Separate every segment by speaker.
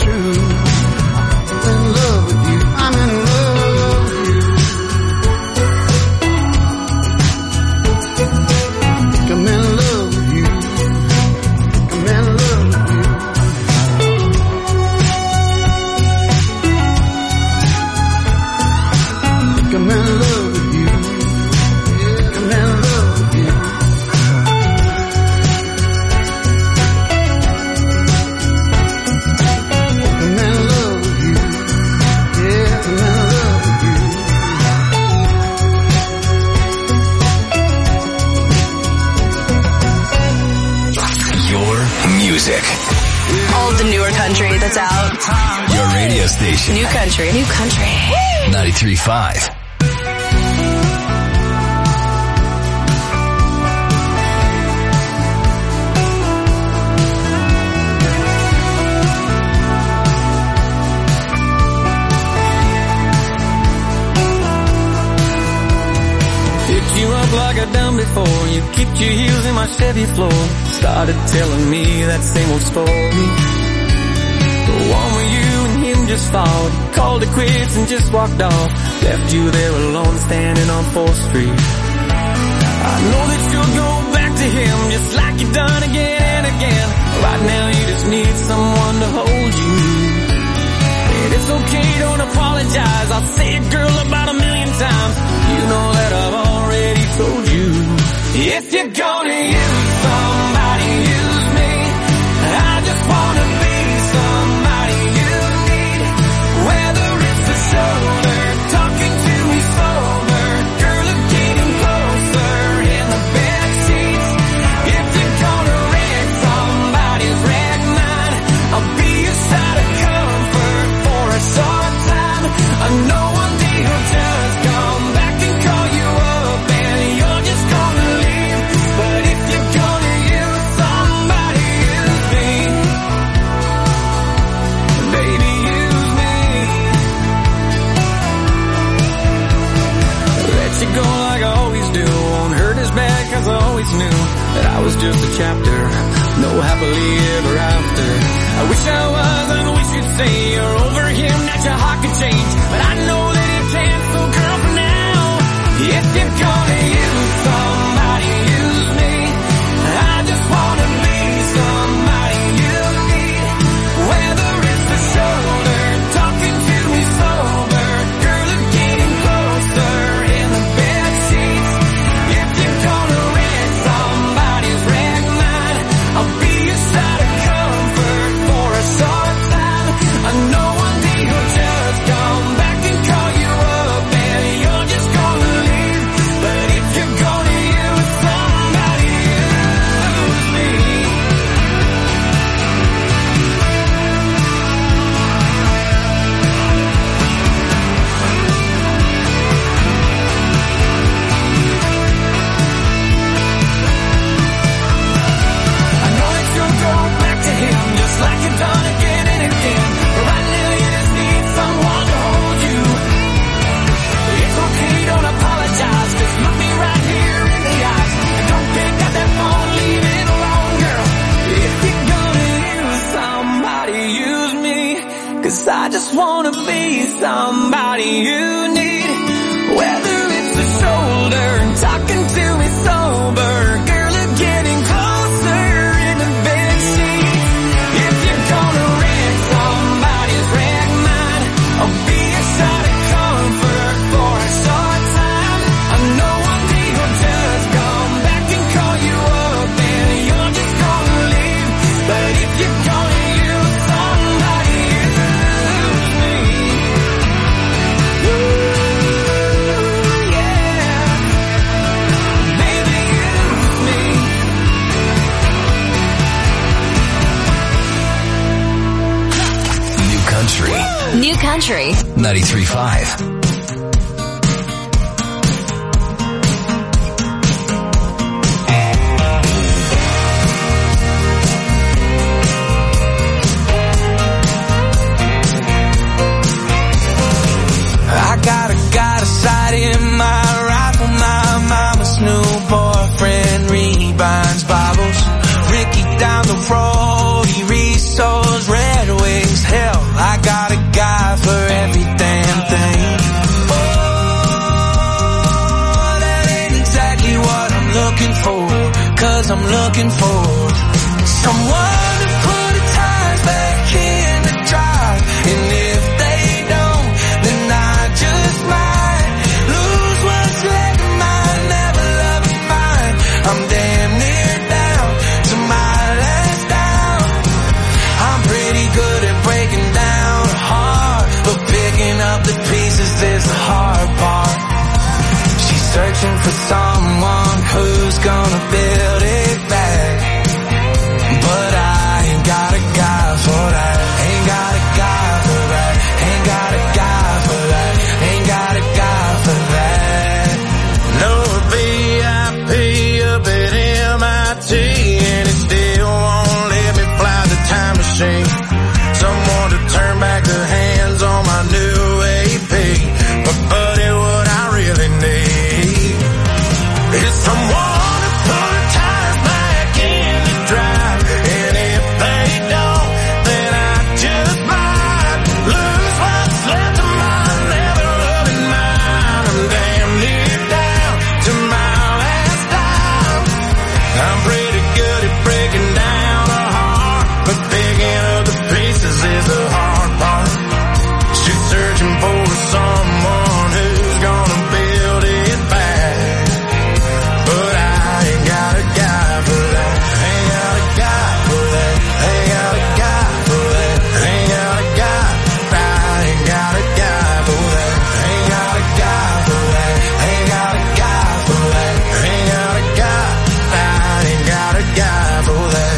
Speaker 1: true. I'm in love with you. I'm in love with you. I'm in love with you. I'm in love with you. I'm in love with you. I'm in love with you. I'm in love with you. Yeah, I'm in love with you.
Speaker 2: Your music.
Speaker 3: All the newer country that's out.
Speaker 2: Your radio station.
Speaker 3: New country. New country.
Speaker 2: 93.5.
Speaker 4: Picked you up like I done before. You kicked your heels in my Chevy floor. Started telling me that same old story. The one where you and him just fought. Called it quits and just walked off. Left you there alone standing on 4th Street. I know that you'll go back to him just like you've done again and again. Right now you just need someone to hold you. And it's okay, don't apologize. I'll say it, girl, about 1,000,000 times. You know that I've already told you. If you're gonna use somebody, use me. I just wanna be somebody you need. Whether it's the shoulder, talking to me sober, girl, or getting closer in the bed sheets. If you're gonna wreck somebody's wreck mine, I'll be a shot of comfort for a short time. I know one day he'll just come back and call you up and you're just gonna leave. But if you're gonna use somebody, use me. Baby, use me. Let you go like I always do. Won't hurt as bad cause I always knew that I was just a chapter. No happily ever after. I wish I was, I wish you'd say you're over him, that your heart could change. But I know that it can't, so girl, for now, if you're gonna use somebody, use me. I just wanna be somebody you need. Whether it's the shoulder, talking to me sober, girl, or getting closer in the bed sheets. If you're gonna wreck somebody's wreck mine, I'll be a shot of comfort for a short time. I know one day he'll just come back and call you up and you're just gonna leave. But if you're gonna use somebody, use me. I know that you'll go back to him just like you've done again and again. But right now you just need someone to hold you. It's okay, don't apologize. Just look me right here in the eyes. And don't pick up that phone, leave it alone, girl. If you're gonna use somebody, use me. Cause I just wanna be somebody you need. Whether it's the shoulder, talking to me sober, girl, or getting closer in the bed sheets. If you're gonna wreck somebody's wreck mine, I'll be a shot of comfort for a short time. I know one day he'll just come back and call you up and you're just gonna leave. But if you're gonna use somebody, use me. Ooh, yeah. Baby, use me.
Speaker 2: New country.
Speaker 3: New country.
Speaker 2: 93.5.
Speaker 4: I got a sight in my rifle. My mama's new boyfriend rebinds Bibles. Ricky down the road, he restores Red Wings. Hell, looking for someone to put the tires back in the drive. And if they don't, then I just might lose what's left of mine, never loving mine. I'm damn near down to my last down. I'm pretty good at breaking down a heart, but picking up the pieces is the hard part. She's searching for someone who's gonna build it back, but I ain't got a guy for that. Ain't got a guy for that. Ain't got a guy for that. Ain't got a guy for that. No VIP up at MIT, and it still won't let me fly the time machine. Someone to turn back the hands on my new AP. But buddy, what I really need is someone to put the tires back in the drive. And if they don't, then I just might lose what's left of mine, never loving mine. I'm damn near down to my last dime. I'm pretty good at breaking down a heart, but picking up the pieces is the hard part. She's searching for someone who's gonna build it back, but I ain't got a guy for that. Ain't got a guy for that. Ain't got a guy for that. Ain't got a guy. I ain't got a guy for that. Ain't got a guy for that. Ain't got a guy for that. Ain't got a guy. I ain't got a guy for that.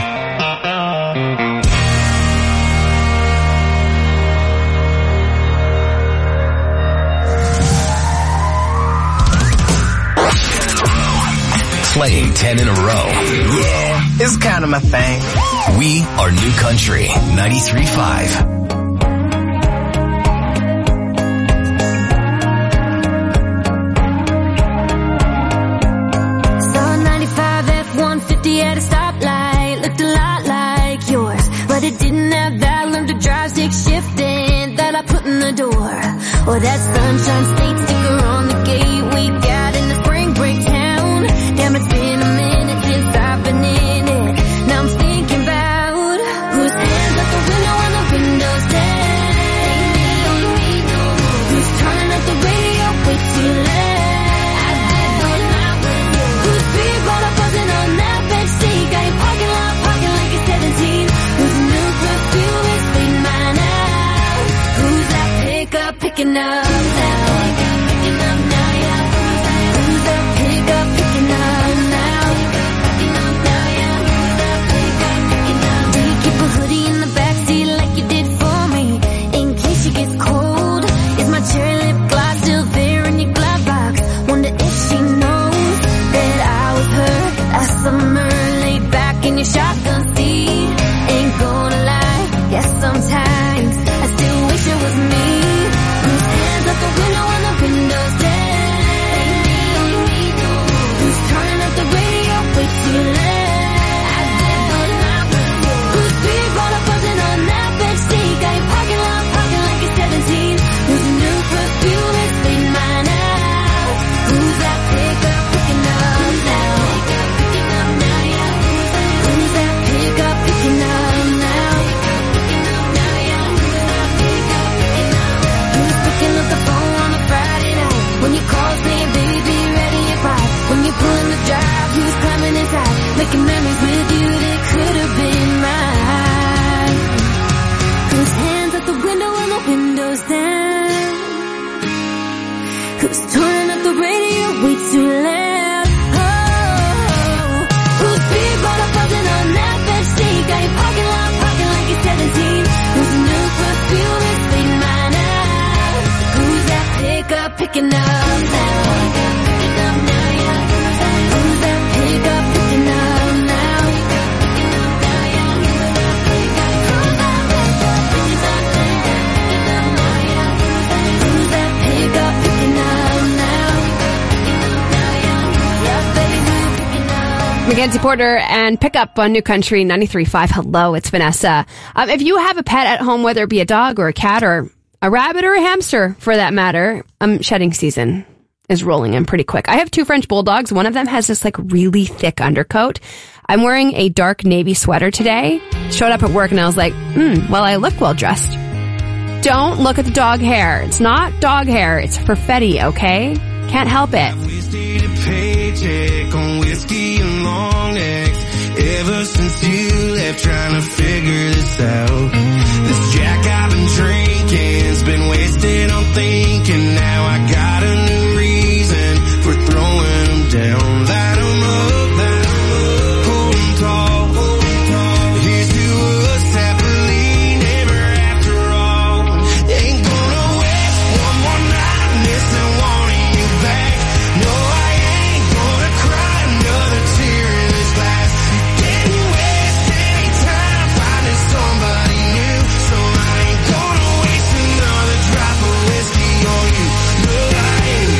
Speaker 2: Playing 10 in a row.
Speaker 5: Yeah, it's kind of my thing.
Speaker 2: We are New Country 93.5.
Speaker 6: Saw 95 F-150 at a stoplight. Looked a lot like yours, but it didn't have that learn to drive stick shifting that I put in the door. Or that Sunshine State sticker on the gate we got in the spring break town. Damn, it's been a minute since I've been in it. Now I'm thinking about whose hands out the window when the window's down. Who's turning up the radio way too loud. Whose feet brought up buzzing on that bench seat. Got your parking lot parking like you're 17. Whose new perfume is leading mine out. Who's that pickup picking up now? Picking up now, yeah. Who's that pickup picking up now? Picking up now, yeah. Who's that pickup picking up? Do you keep a hoodie in the backseat like you did for me, in case she gets cold? Is my cherry lip gloss still there in your glove box? Wonder if she knows that I was her last summer, laid back in your shotgun seat. Ain't gonna lie, yes, sometimes I still wish it was me. Whose hands out the window when the window's down? Who's turning up the radio way too loud? Whose feet brought up buzzing on that bench seat? Got your parking lot parking like you're 17. Whose new perfume is leading mine out? Who's that pickup picking up now? Picking up now, yeah. Who's that pickup picking up now? Picking up now, yeah. Who's that pickup picking up? Who's picking up the phone on a Friday night when you call saying, baby, be ready at 5? When you're pulling the drive, who's climbing inside, making memories with you that could have been mine? Whose hands out the window when the window's down? Who's turning up the radio way too loud? Oh, whose feet brought up buzzing on that bench seat? Got your parking lot parking like you're 17. Whose new perfume is leading mine out? Who's that pickup picking up now? Picking up now, yeah. Who's that pickup picking up now? Picking up now, yeah. Who's that pickup picking up now? Who's that pickup picking up now? Picking up now, yeah. Yeah, baby, who's picking up?
Speaker 7: Mackenzie Porter and Pickup on New Country 93.5. Hello, it's Vanessa. If you have a pet at home, whether it be a dog or a cat or a rabbit or a hamster for that matter, shedding season is rolling in pretty quick. I have 2 French bulldogs. One of them has this like really thick undercoat. I'm wearing a dark navy sweater today. Showed up at work and I was like, well, I look well dressed. Don't look at the dog hair. It's not dog hair. It's Perfetti, okay? Can't help it.
Speaker 1: Wasted a paycheck on whiskey and long necks. Ever since you left, trying to figure this out. This Jack I've been drinking's been wasted on thinking. Now I got a new reason for throwing them down. Light 'em up, hold 'em tall. Here's to us happily never after all. Ain't gonna waste one more night missing wanting you back. No, I ain't gonna cry another tear in this glass. Didn't waste any time finding somebody new, so I ain't gonna waste another drop of whiskey on you. No, I ain't.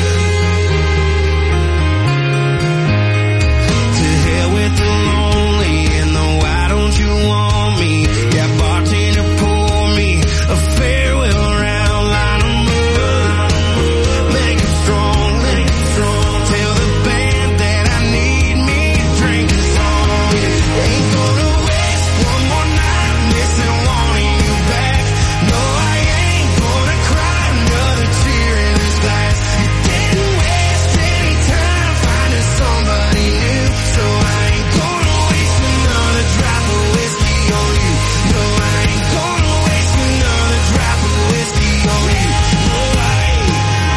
Speaker 1: To hell with the lonely and the why don't you want me? Yeah, bartender, pour me a farewell round. Line 'em up, make 'em strong. Tell the band that I need me a drink of song. Ain't gonna waste one more night missing wanting you back. No, I ain't gonna cry another tear in this glass. You didn't waste any time finding somebody new, so I ain't gonna waste another drop of whiskey on you. No, I ain't gonna waste another drop of whiskey on you. No, I ain't.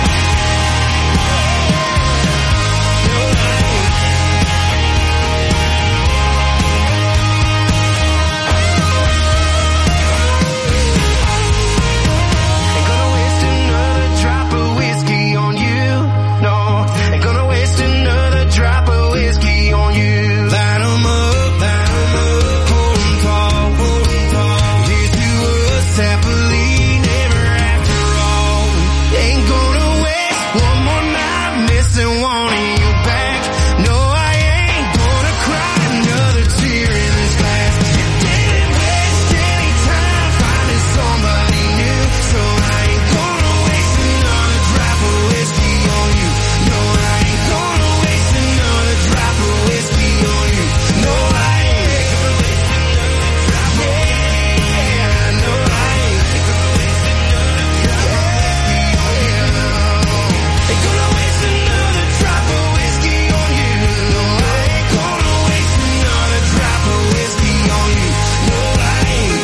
Speaker 1: Ain't gonna waste another drop of whiskey on you. No, ain't gonna waste another drop of whiskey on you. Light 'em up, hold 'em tall. Here's to us happily never after all. Ain't gonna waste one more night missing wanting you back. No, I ain't gonna cry another tear in this glass. You didn't waste any time finding somebody new, so I ain't gonna waste another drop of whiskey on you. No, I ain't gonna waste another drop of whiskey on you. No, I ain't gonna waste another drop of whiskey. Yeah, no, I ain't gonna waste another drop of whiskey on you. Ain't gonna waste another drop of whiskey on you. No, I ain't gonna waste another drop of whiskey on you. No, I ain't.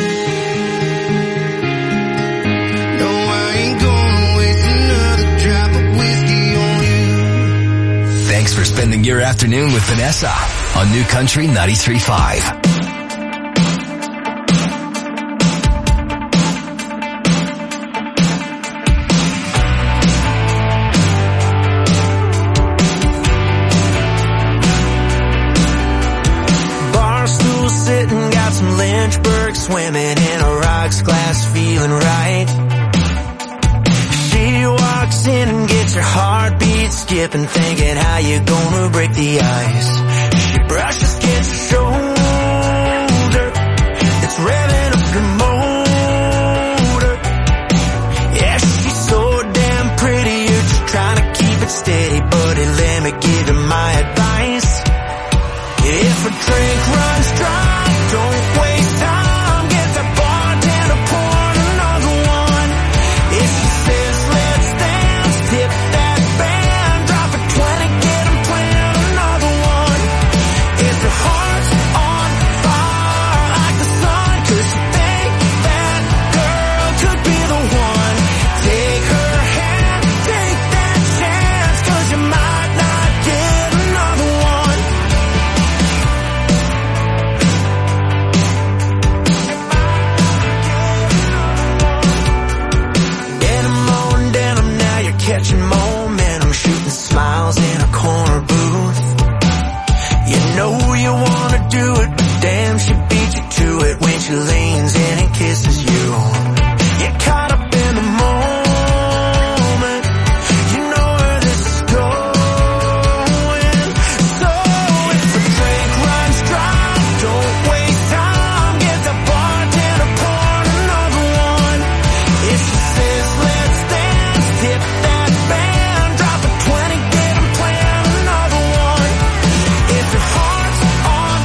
Speaker 1: No, I ain't gonna waste another drop of whiskey on you.
Speaker 2: Thanks for spending your afternoon with Vanessa on New Country 93.5.
Speaker 5: Barstool sitting, got some Lynchburg swimming in a rocks glass, feeling right. She walks in and gets her heartbeat skipping, thinking how you gonna break the ice. She brushes against her shoulder, it's revving up her motor. Yeah, she's so damn pretty, you're just trying to keep it steady, buddy, let me give you my advice. If a drink runs dry, don't waste time. Get the bartender, pour another one. If she says let's dance, tip that band. Drop a 20, get 'em playing another one. If your heart's on fire like the sun, 'cause you think that girl could be the one. Take her hand, take that chance, 'cause you might not get another one. Denim on denim, now you're catching momentum, shooting smiles in a corner booth. You know you wanna do it, but damn, she beat you to it when she leans in and kisses you. You're caught up in the moment, you know where this is going. So if a drink runs dry, don't waste time. Get the bartender, pour another one. If she says let's dance, tip that band. Drop a 20, get 'em playing another one. If your heart's on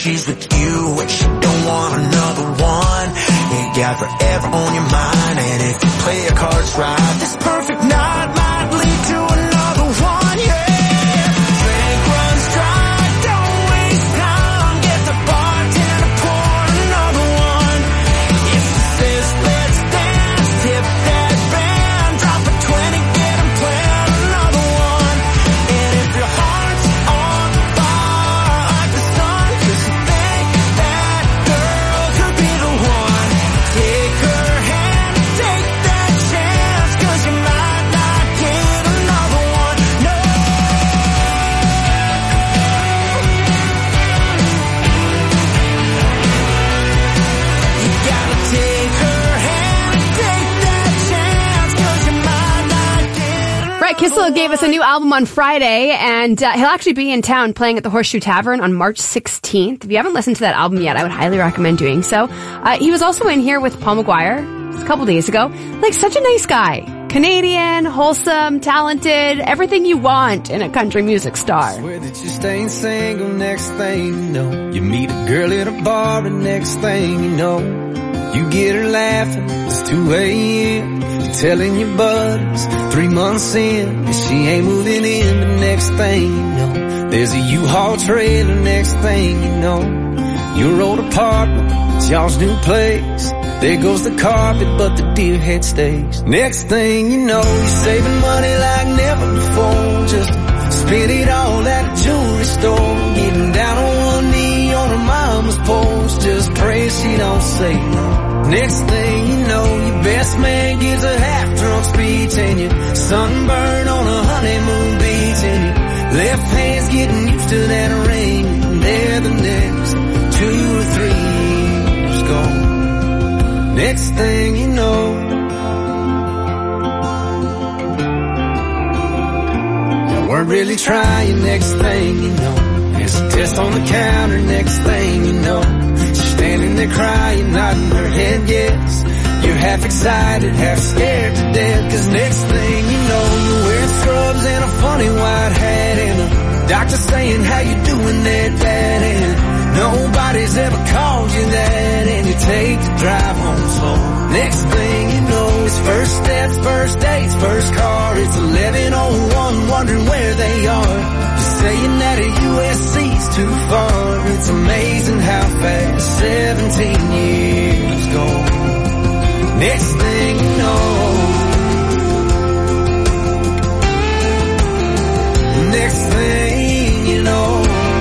Speaker 5: she's with you and she don't want another one. You got forever on your mind, and if you play your cards right, this perfect night might lead to another one, yeah. Drink runs dry, don't waste time, get the bartender pour another one. If he says let's dance, tip that band, drop a 20, get him playing another one. And if your heart's on fire like the sun, 'cause you think that girl could be the one, take her hand, take that chance, 'cause you might not get another one, no. You gotta take her hand, take that chance, 'cause you might not get
Speaker 7: Brett Kissel gave us a new album on Friday, and he'll actually be in town playing at the Horseshoe Tavern on March 16th. If you haven't listened to that album yet, I would highly recommend doing so. He was also in here with Paul McGuire a couple days ago. Like, such a nice guy. Canadian, wholesome, talented, everything you want in a country music star.
Speaker 4: Swear that you're staying single, next thing you know, you meet a girl at a bar, and next thing you know, you get her laughing, it's 2 a.m., you're telling your buddies 3 months in, that she ain't moving in, but next thing you know, there's a U-Haul trailer, next thing you know, your old apartment, it's y'all's new place. There goes the carpet, but the deer head stays. Next thing you know, you're saving money like never before. Just spend it all at a jewelry store. Getting down on one knee on her mama's porch. Just pray she don't say no. Next thing you know, your best man gives a half-drunk speech, and you're sunburned on a honeymoon beach, and your left hand's getting used to that ring. And there the next 2 or 3 years gone. Next thing you know, you weren't really trying. Next thing you know, there's a test on the counter. Next thing you know, she's standing there crying, nodding her head yes. You're half excited, half scared to death, 'cause next thing you know, you're wearing scrubs and a funny white hat, and a doctor saying how you doing there, Dad, and nobody's ever called you that, and you take the drive home slow. Next thing you know, it's first steps, first dates, first car. It's 11:01, wondering where they are. You're saying that a USC's too far. It's amazing how fast 17 years go. Next thing you know, next thing you know,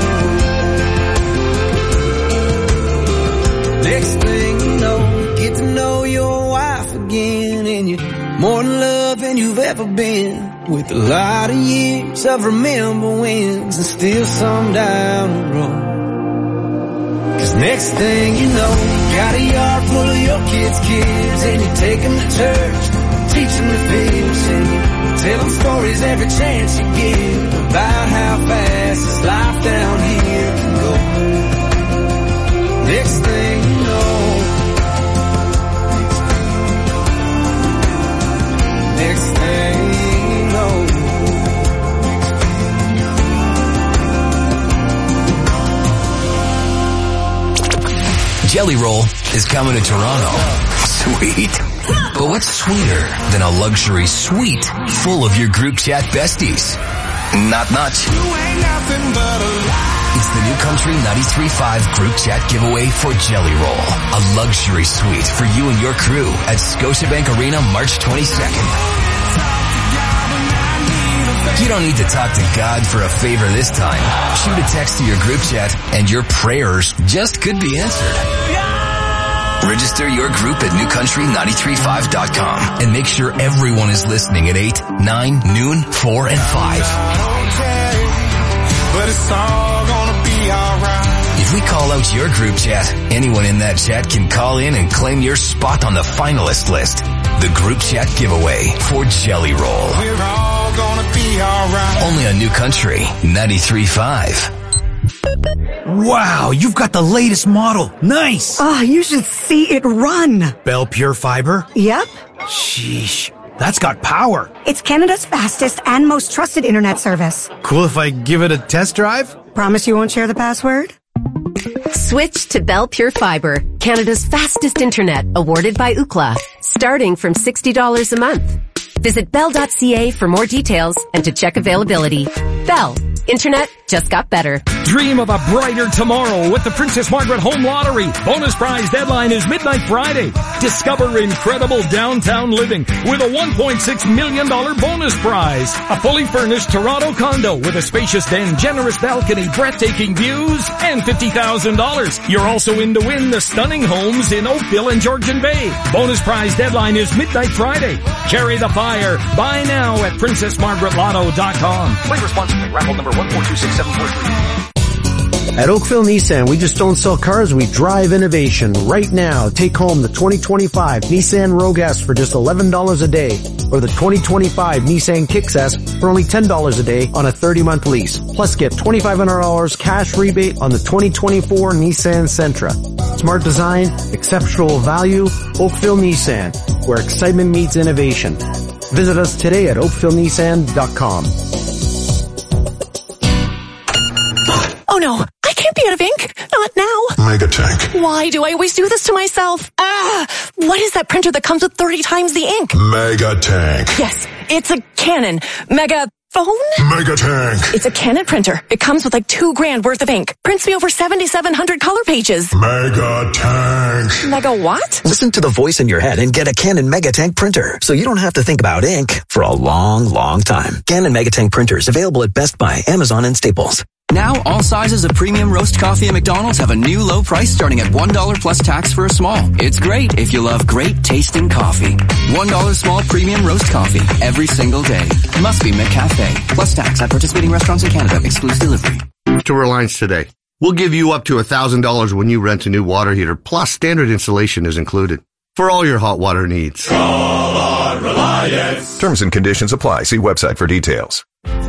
Speaker 4: next thing you know, you get to know your wife again, and you're more in love than you've ever been, with a lot of years of remember wins, and still some down the road. 'Cause next thing you know, you got a yard full of your kids' and you take them to church, teach them to fish, and you tell them stories every chance you give about how fast this life down here can go. Next thing you know, next thing you know,
Speaker 2: Jelly Roll is coming to Toronto. Sweet. But what's sweeter than a luxury suite full of your group chat besties? Not much. It's the New Country 93.5 group chat giveaway for Jelly Roll. A luxury suite for you and your crew at Scotiabank Arena March 22nd. You don't need to talk to God for a favor this time. Shoot a text to your group chat and your prayers just could be answered. Register your group at newcountry935.com and make sure everyone is listening at 8, 9, noon, 4, and 5.
Speaker 1: But it's all gonna be alright.
Speaker 2: If we call out your group chat, anyone in that chat can call in and claim your spot on the finalist list. The group chat giveaway for Jelly Roll.
Speaker 1: We're all gonna be alright.
Speaker 2: Only on New Country 93.5.
Speaker 8: Wow, you've got the latest model. Nice.
Speaker 9: Oh, you should see it run.
Speaker 8: Bell Pure Fiber?
Speaker 9: Yep.
Speaker 8: Sheesh, that's got power.
Speaker 9: It's Canada's fastest and most trusted internet service.
Speaker 8: Cool if I give it a test drive?
Speaker 9: Promise you won't share the password?
Speaker 10: Switch to Bell Pure Fiber, Canada's fastest internet, awarded by Ookla, starting from $60 a month. Visit bell.ca for more details and to check availability. Bell. Internet just got better.
Speaker 11: Dream of a brighter tomorrow with the Princess Margaret Home Lottery. Bonus prize deadline is midnight Friday. Discover incredible downtown living with a $1.6 million bonus prize. A fully furnished Toronto condo with a spacious den, generous balcony, breathtaking views, and $50,000. You're also in to win the stunning homes in Oakville and Georgian Bay. Bonus prize deadline is midnight Friday. Carry the fire. Buy now at PrincessMargaretLotto.com.
Speaker 12: Play responsibly. Raffle number 1426743.
Speaker 13: At Oakville Nissan, we just don't sell cars, we drive innovation. Right now, take home the 2025 Nissan Rogue S for just $11 a day, or the 2025 Nissan Kicks S for only $10 a day on a 30-month lease. Plus get $2,500 cash rebate on the 2024 Nissan Sentra. Smart design, exceptional value, Oakville Nissan, where excitement meets innovation. Visit us today at oakvillenissan.com.
Speaker 14: Oh no, I can't be out of ink. Not now.
Speaker 15: Megatank.
Speaker 14: Why do I always do this to myself? What is that printer that comes with 30 times the ink?
Speaker 15: Megatank.
Speaker 14: Yes, it's a Canon Megaphone?
Speaker 15: Megatank.
Speaker 14: It's a Canon printer. It comes with like $2,000 worth of ink. Prints me over 7,700 color pages.
Speaker 15: Megatank.
Speaker 14: Mega what?
Speaker 16: Listen to the voice in your head and get a Canon Megatank printer, so you don't have to think about ink for a long, long time. Canon Megatank printers available at Best Buy, Amazon, and Staples.
Speaker 2: Now, all sizes of premium roast coffee at McDonald's have a new low price starting at $1 plus tax for a small. It's great if you love great tasting coffee. $1 small premium roast coffee every single day. Must be McCafe. Plus tax at participating restaurants in Canada. Excludes delivery.
Speaker 17: To Reliance today. We'll give you up to $1,000 when you rent a new water heater, plus standard installation is included. For all your hot water needs.
Speaker 15: Call on Reliance.
Speaker 18: Terms and conditions apply. See website for details.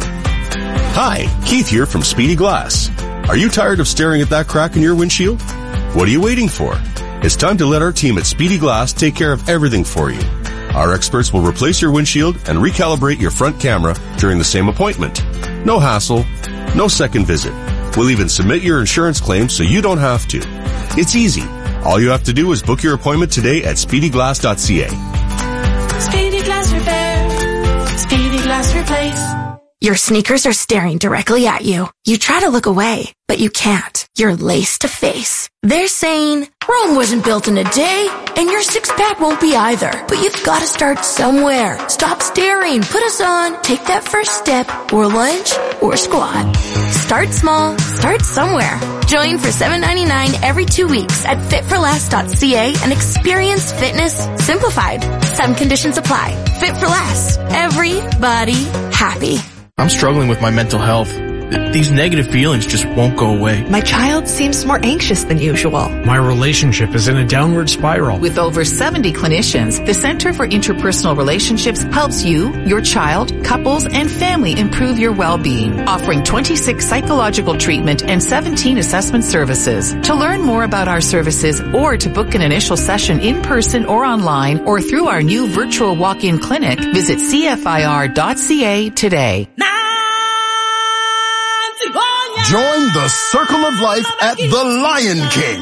Speaker 19: Hi, Keith here from Speedy Glass. Are you tired of staring at that crack in your windshield? What are you waiting for? It's time to let our team at Speedy Glass take care of everything for you. Our experts will replace your windshield and recalibrate your front camera during the same appointment. No hassle, no second visit. We'll even submit your insurance claim so you don't have to. It's easy. All you have to do is book your appointment today at speedyglass.ca.
Speaker 20: Speedy Glass Repair. Speedy Glass Replace. Your sneakers are staring directly at you. You try to look away, but you can't. You're laced to face. They're saying, Rome wasn't built in a day, and your six-pack won't be either. But you've got to start somewhere. Stop staring. Put us on. Take that first step, or lunge, or squat. Start small. Start somewhere. Join for $7.99 every 2 weeks at fitforless.ca and experience fitness simplified. Some conditions apply. Fit for Less. Everybody happy.
Speaker 21: I'm struggling with my mental health. These negative feelings just won't go away.
Speaker 22: My child seems more anxious than usual.
Speaker 8: My relationship is in a downward spiral.
Speaker 23: With over 70 clinicians, the Center for Interpersonal Relationships helps you, your child, couples, and family improve your well-being, offering 26 psychological treatment and 17 assessment services. To learn more about our services or to book an initial session in person or online or through our new virtual walk-in clinic, visit cfir.ca today.
Speaker 24: Join the circle of life at the Lion King.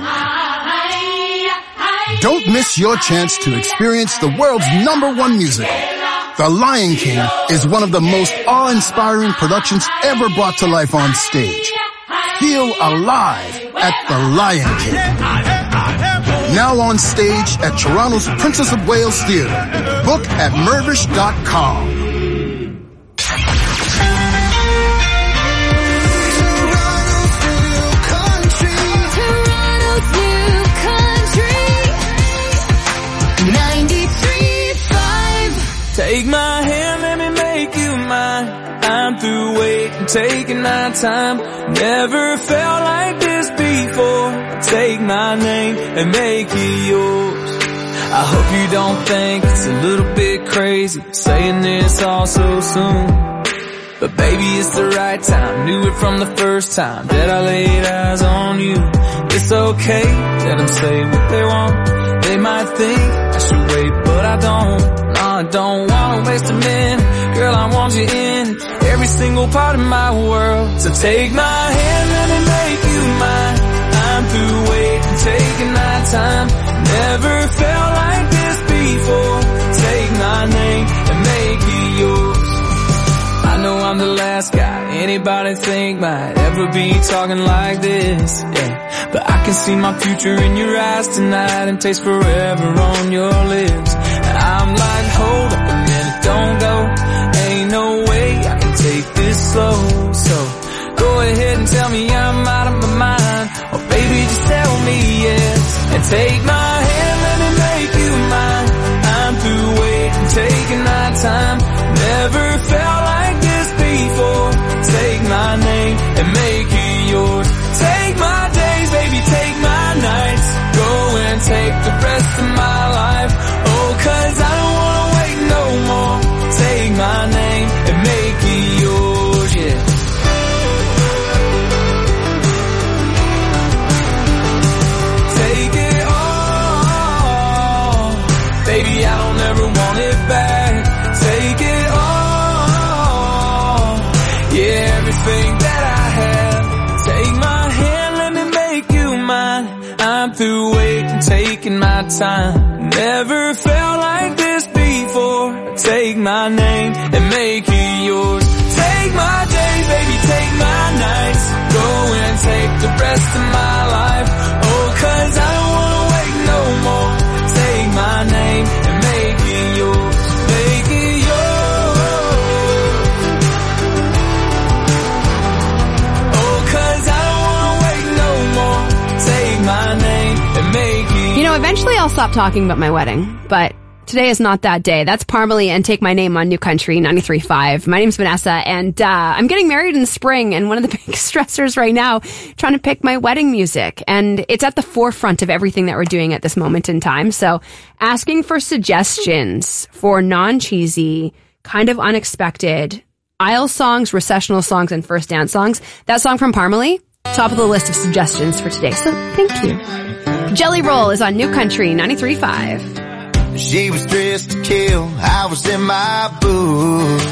Speaker 24: Don't miss your chance to experience the world's #1 musical. The Lion King is one of the most awe-inspiring productions ever brought to life on stage. Feel alive at the Lion King. Now on stage at Toronto's Princess of Wales Theatre. Book at Mervish.com.
Speaker 4: Take my hand, let me make you mine. I'm through waiting, taking my time. Never felt like this before. Take my name and make it yours. I hope you don't think it's a little bit crazy saying this all so soon. But baby, it's the right time. Knew it from the first time that I laid eyes on you. It's okay, let them say what they want. They might think I should wait, but I don't. I don't wanna waste a minute. Girl, I want you in every single part of my world. So take my hand, let me make you mine. I'm through waiting, taking my time. Never felt like this before. Take my name and make it yours. I know I'm the last guy anybody think might ever be talking like this, yeah. But I can see my future in your eyes tonight and taste forever on your lips. And I'm like, hold up a minute, don't go. Ain't no way I can take this slow. So go ahead and tell me I'm out of my mind, or baby just tell me yes. And take my hand, let me make you mine. I'm through waiting, taking my time. Never felt like this before. Take my name and make it yours. Take my days, baby, take my nights. Go and take the rest of my life. Oh, 'cause I don't wanna wait no more. Take my name and make it yours, yeah. Take it all, baby, I don't ever want it back. Take it all, yeah, everything that I have. Take my hand, let me make you mine. I'm through waiting, taking my time. Never felt like this before. Take my name and make it yours. Take my days, baby, take my nights. Go and take the rest of my life. Oh, 'cause I don't wanna wait no more. Take my name and make it yours. Make it yours. Oh, 'cause I don't wanna wait no more. Take my name and make it.
Speaker 3: You know, eventually I'll stop talking about my wedding, but today is not that day. That's Parmalee and Take My Name on New Country 93.5. My name's Vanessa, and I'm getting married in the spring, and one of the big stressors right now, trying to pick my wedding music. And it's at the forefront of everything that we're doing at this moment in time. So asking for suggestions for non-cheesy, kind of unexpected aisle songs, recessional songs, and first dance songs. That song from Parmalee, top of the list of suggestions for today. So thank you. Jelly Roll is on New Country 93.5.
Speaker 1: She was dressed to kill, I was in my booth.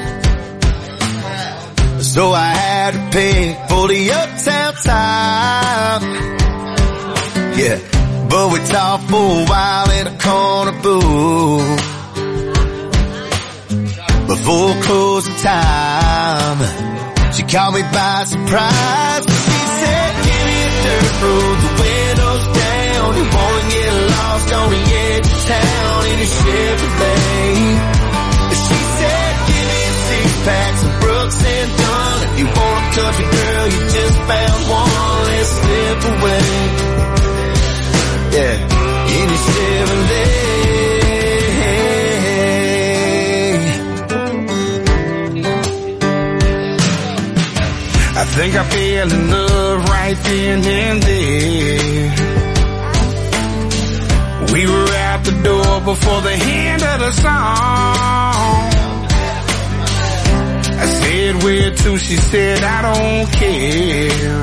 Speaker 1: So I had to pick for the uptown time. Yeah, but we talked for a while in a corner booth. Before closing time, she caught me by surprise. She said, give me a dirt road, the windows down. You wanna get lost on the edge of town in a Chevrolet. She said, give me a six-pack, some Brooks and Dunn. If you want a country girl, you just found one. Let's slip away. Yeah, in a Chevrolet. I think I fell in love right then and there. We were out the door before the end of the song. I said, where to? She said, I don't care.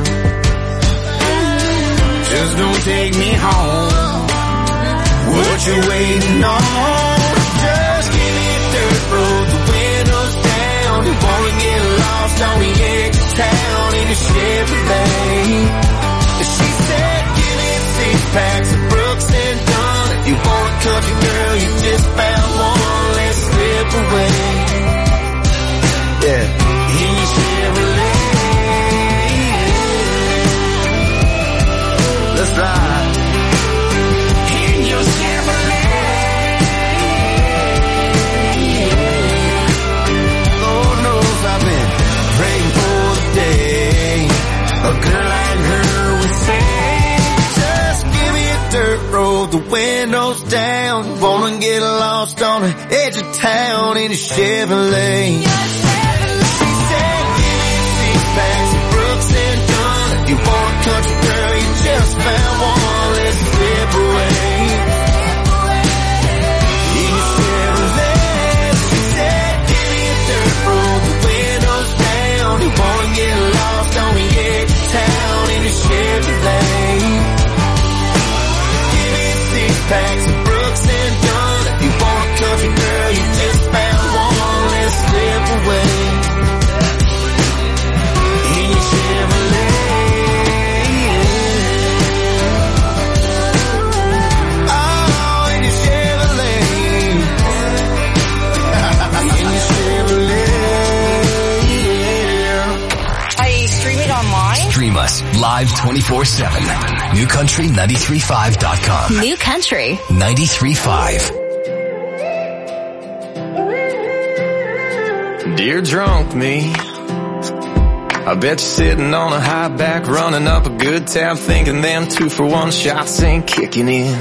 Speaker 1: Just don't take me home. What you waiting on? Just give me a dirt road, the windows down. You wanna get lost on the edge of town in a Chevrolet. She said, give me a six-pack, some Brooks and Dunn. If you want a country girl, you just found one. Let's slip away. Yeah, in your Chevrolet. Let's ride. In your Chevrolet. Lord knows I've been praying for the day a girl like her would say, just give me a dirt road, the windows down. Wanna get lost on the edge of town in a Chevrolet. She said, give me a six-pack, some Brooks and Dunn. If you want a country girl, you just found one. Let's slip away. In a Chevrolet. She said, give me a dirt road, the windows down. You wanna get lost on the edge of town in a Chevrolet. Give me a six-pack, some Brooks and Dunn. If you want a country girl, you just found one. Let's slip away. In your Chevrolet.
Speaker 2: us live 24/7. NewCountry935.com.
Speaker 5: New Country
Speaker 2: 93.5.
Speaker 4: Dear drunk me, I bet you're sitting on a high back, running up a good tab, thinking them 2-for-1 shots ain't kicking in.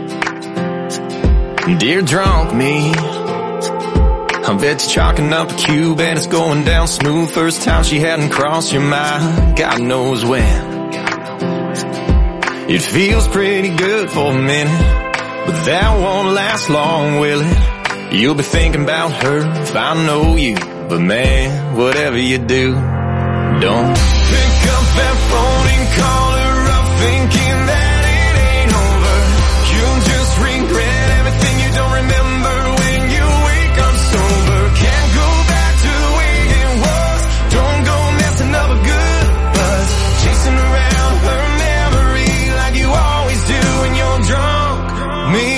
Speaker 4: Dear drunk me, I bet you're chalking up a cube and it's going down smooth. First time she hadn't crossed your mind, God knows when. It feels pretty good for a minute, but that won't last long, will it? You'll be thinking about her if I know you, but man, whatever you do, don't pick up that phone and call her up thinking that it ain't over. You'll just regret everything you don't remember when you wake up sober. Can't go back to the way it was. Don't go messing up a good buzz, chasing around her memory like you always do when you're drunk. Me.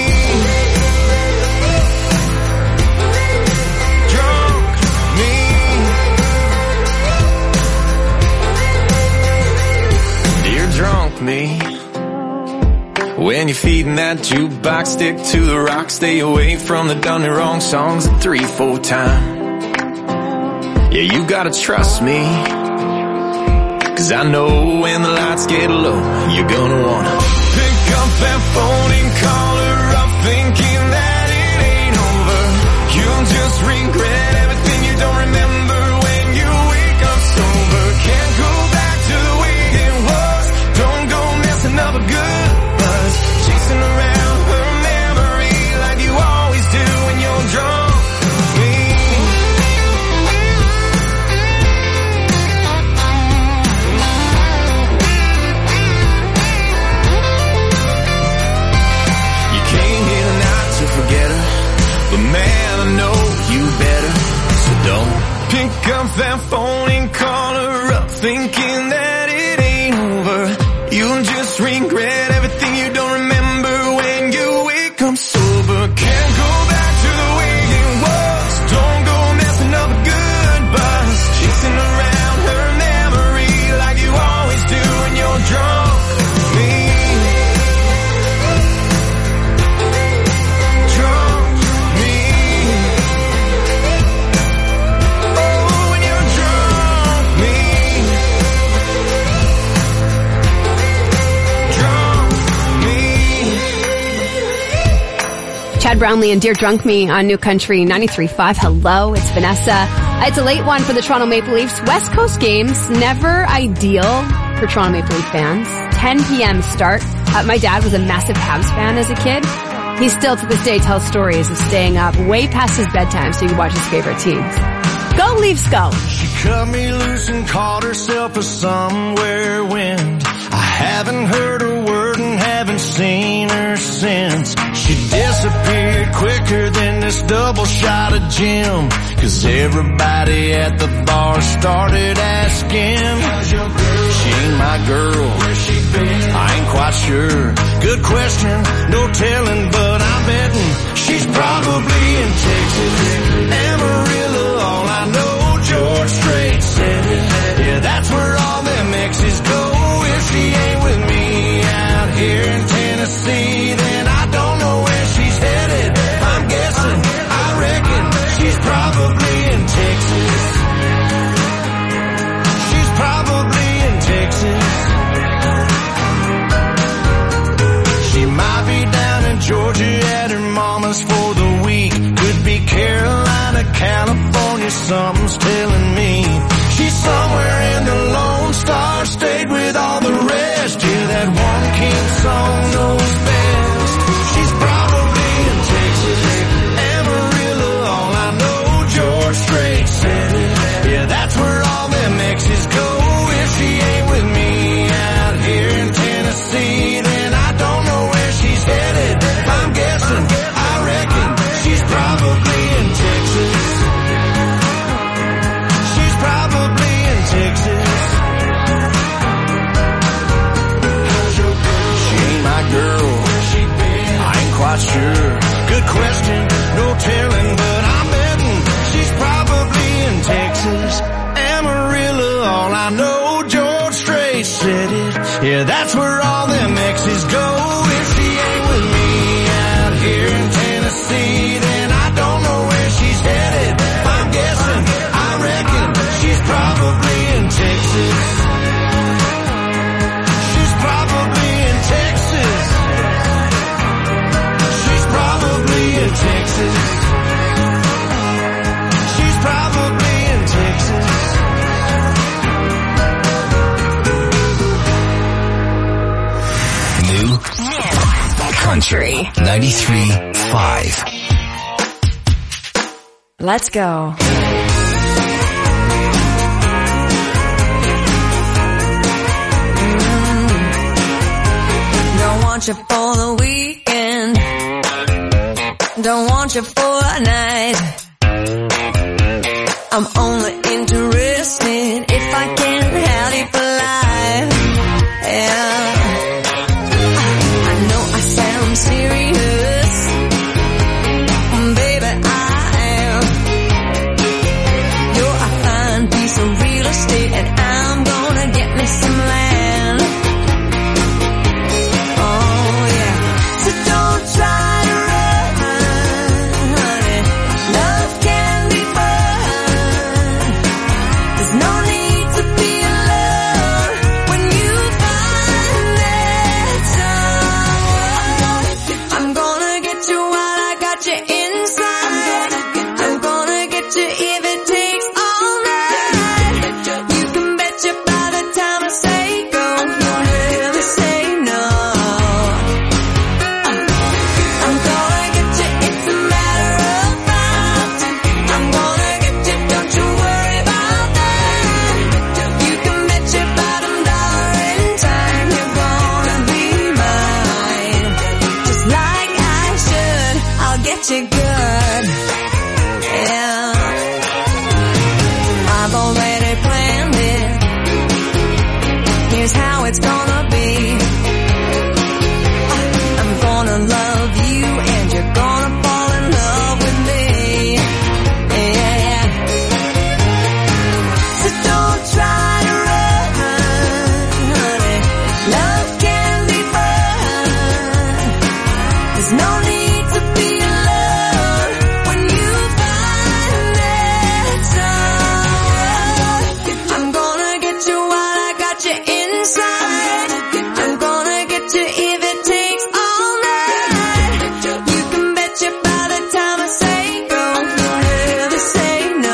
Speaker 4: Drunk me, when you're feeding that jukebox, stick to the rock, stay away from the done and wrong songs 3-4 times. Yeah, you gotta trust me, cause I know when the lights get low, you're gonna wanna pick up that phone and call her up thinking that it ain't over. You'll just regret everything you don't remember when you wake up sober. Can't go back to the way it was. Don't go messing up a good buzz, chasing around her memory like you always do when you're drunk. Me. You came here tonight to forget her, but man, I know you better. So don't pick up that phone and call her up thinking that it ain't over. You'll just regret everything you don't remember when you wake up sober. Can't go back to the way it was. Don't go messing up a good buzz, chasing around her memory like you always do when you're drunk. Me. Drunk me. Oh, when you're drunk me.
Speaker 3: Chad Brownlee and Dear Drunk Me on New Country 93.5. Hello, it's Vanessa. It's a late one for the Toronto Maple Leafs. West Coast games, never ideal for Toronto Maple Leaf fans. 10 p.m. start. My dad was a massive Habs fan as a kid. He still to this day tells stories of staying up way past his bedtime so he could watch his favorite teams. Go Leafs, go!
Speaker 1: She cut me loose and called herself a somewhere wind. I haven't heard a word and haven't seen her since. She disappeared quicker than this double shot of gin. Cause everybody at the bar started asking, she ain't my girl, where's she been? I ain't quite sure. Good question, no telling, but I'm betting she's probably in Texas. Amarillo, all I know, George Strait said it. Yeah, that's where all them exes go. If she ain't with me out here in Tennessee, then I don't know where she's headed. I'm guessing, I reckon she's probably in Texas. She's probably in Texas. She might be down in Georgia at her mama's for the week. Could be Carolina, California, something's telling me. She's somewhere in the Lone Star State with all the rest. Yeah, that one King song knows best. She's probably in Texas. Amarillo, all I know, George Strait said it. Yeah, that's where all them exes go. If she ain't with me out here in Tennessee, then I don't know where she's headed. I'm guessing, I reckon she's probably in Texas. She's probably in Texas. She ain't my girl, I ain't quite sure. Good question, no telling, but I'm betting she's probably in Texas. Amarillo, all I know, George Strait said Yeah, that's where all them exes go. If she ain't with me out here in Tennessee, then I don't know where she's headed. I'm guessing, I reckon, she's probably in Texas. She's probably in Texas. She's probably in Texas. She's probably in Texas.
Speaker 2: New Country 93.5.
Speaker 5: Let's go.
Speaker 6: Don't want you for the weekend. Don't want you for a night. I'm only interested if I can have you for life. Yeah. I know I sound serious. Baby, I am. You're a fine piece of real estate and I'm gonna get me some land. Oh yeah. So don't try to run, honey. Love can be fun. There's no need to be alone when you find that someone. I'm gonna get you while I got you inside. I'm gonna get you if it takes all night. You can bet you by the time I say go, you'll never say no. I'm gonna get you, it's a matter of fact. I'm gonna get you, don't you worry about that. You can bet your bottom dollar in time you're gonna be mine. Just like I should, I'll get you good. Yeah. I've already planned it. Here's how it's gonna be. I'm gonna love you and you're gonna fall in love with me. Yeah. So don't try to run, honey. Love can be fun. There's no need to be alone when you find that someone. I'm gonna get you while I got you inside. I'm gonna get you if it takes all night. You can bet you by the time I say go, you'll never say no.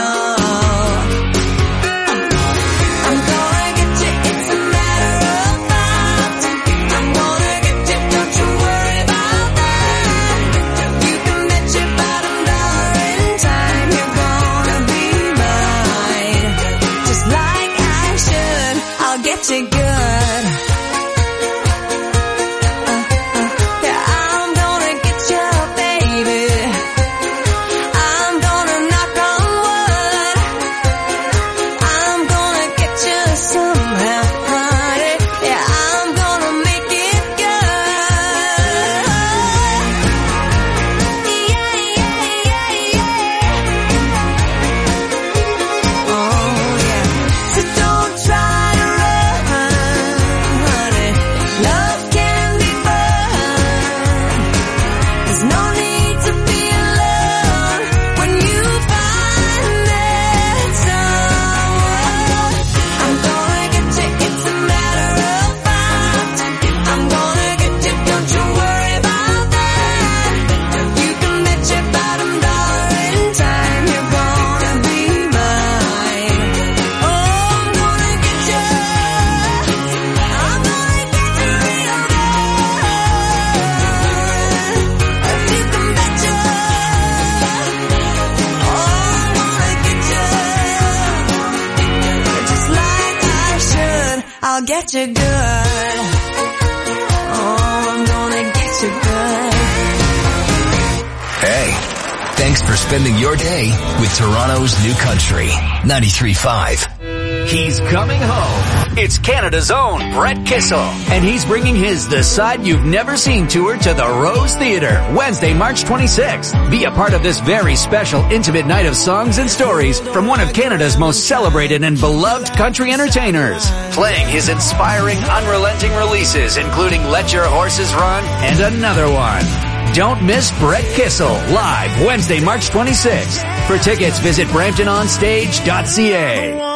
Speaker 6: I'm gonna get you, it's a matter of fact. I'm gonna get you, don't you worry about that. You can bet your bottom dollar in time you're gonna be mine. Just like I should, I'll get you good. Yeah, I'm gonna get you, baby. I'm gonna knock on wood. I'm gonna get you somehow, honey. Yeah, I'm gonna make it good. Oh yeah. So don't try to run, honey. Love can be fun. There's no need to be alone when you find that someone. I'm gonna get you, it's a matter of fact. I'm gonna get you, don't you worry about that. You can bet your bottom dollar in time you're gonna be mine. Oh, I'm gonna get you. I'm gonna get you real good. You can bet you. Oh, I'm gonna get you. Just like I should, I'll get you good. Oh, I'm gonna get you good.
Speaker 2: Hey, thanks for spending your day with Toronto's New Country 93.5.
Speaker 7: He's coming home.
Speaker 5: It's Canada's own Brett Kissel, and he's bringing his The Side You've Never Seen tour to the Rose Theatre, Wednesday, March 26th. Be a part of this very special, intimate night of songs and stories from one of Canada's most celebrated and beloved country entertainers, playing his inspiring, unrelenting releases, including Let Your Horses Run and another one. Don't miss Brett Kissel live Wednesday, March 26th. For tickets, visit BramptonOnStage.ca.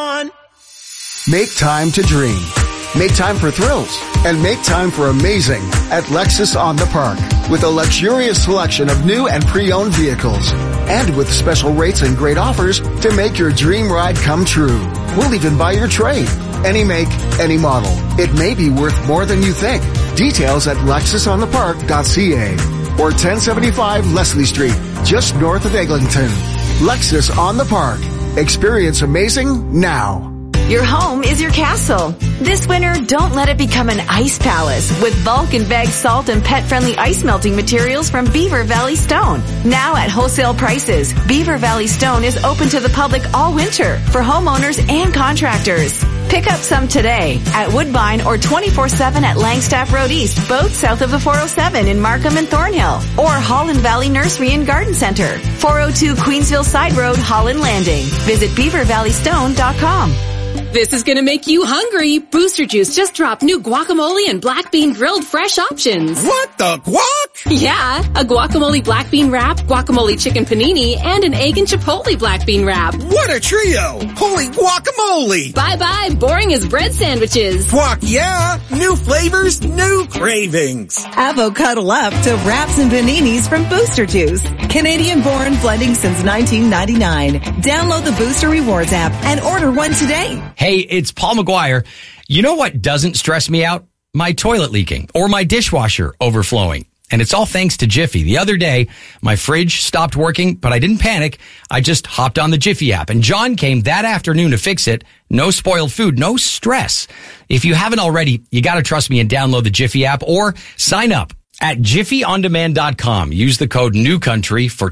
Speaker 24: Make time to dream. Make time for thrills. And make time for amazing at Lexus on the Park. With a luxurious selection of new and pre-owned vehicles. And with special rates and great offers to make your dream ride come true. We'll even buy your trade. Any make, any model. It may be worth more than you think. Details at LexusOnThePark.ca or 1075 Leslie Street, just north of Eglinton. Lexus on the Park. Experience amazing now.
Speaker 7: Your home is your castle. This winter, don't let it become an ice palace with Vulcan bagged salt and pet-friendly ice melting materials from Beaver Valley Stone. Now at wholesale prices, Beaver Valley Stone is open to the public all winter for homeowners and contractors. Pick up some today at Woodbine or 24/7 at Langstaff Road East, both south of the 407 in Markham and Thornhill, or Holland Valley Nursery and Garden Center, 402 Queensville Side Road, Holland Landing. Visit BeaverValleyStone.com.
Speaker 9: This is gonna make you hungry. Booster Juice just dropped new guacamole and black bean grilled fresh options.
Speaker 10: What the guac?
Speaker 9: Yeah, a guacamole black bean wrap, guacamole chicken panini, and an egg and chipotle black bean wrap.
Speaker 10: What a trio! Holy guacamole!
Speaker 9: Bye-bye, boring as bread sandwiches.
Speaker 10: Guac, yeah! New flavors, new cravings.
Speaker 25: Avocado up to wraps and paninis from Booster Juice. Canadian-born, blending since 1999. Download the Booster Rewards app and order one today.
Speaker 26: Hey, it's Paul McGuire. You know what doesn't stress me out? My toilet leaking or my dishwasher overflowing. And it's all thanks to Jiffy. The other day, my fridge stopped working, but I didn't panic. I just hopped on the Jiffy app, and John came that afternoon to fix it. No spoiled food, no stress. If you haven't already, you gotta trust me and download the Jiffy app or sign up at JiffyOnDemand.com. Use the code NEWCOUNTRY for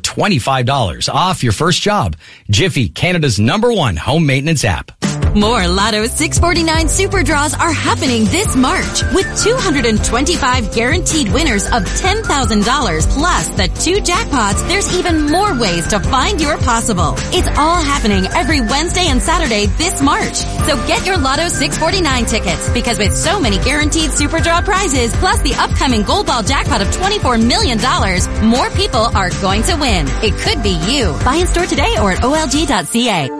Speaker 26: $25 off your first job. Jiffy, Canada's #1 home maintenance app.
Speaker 27: More Lotto 649 Super Draws are happening this March with 225 guaranteed winners of $10,000 plus the 2 jackpots. There's even more ways to find your possible. It's all happening every Wednesday and Saturday this March. So get your Lotto 649 tickets because with so many guaranteed Super Draw prizes plus the upcoming Gold Ball jackpot of $24 million, more people are going to win. It could be you. Buy in store today or at olg.ca.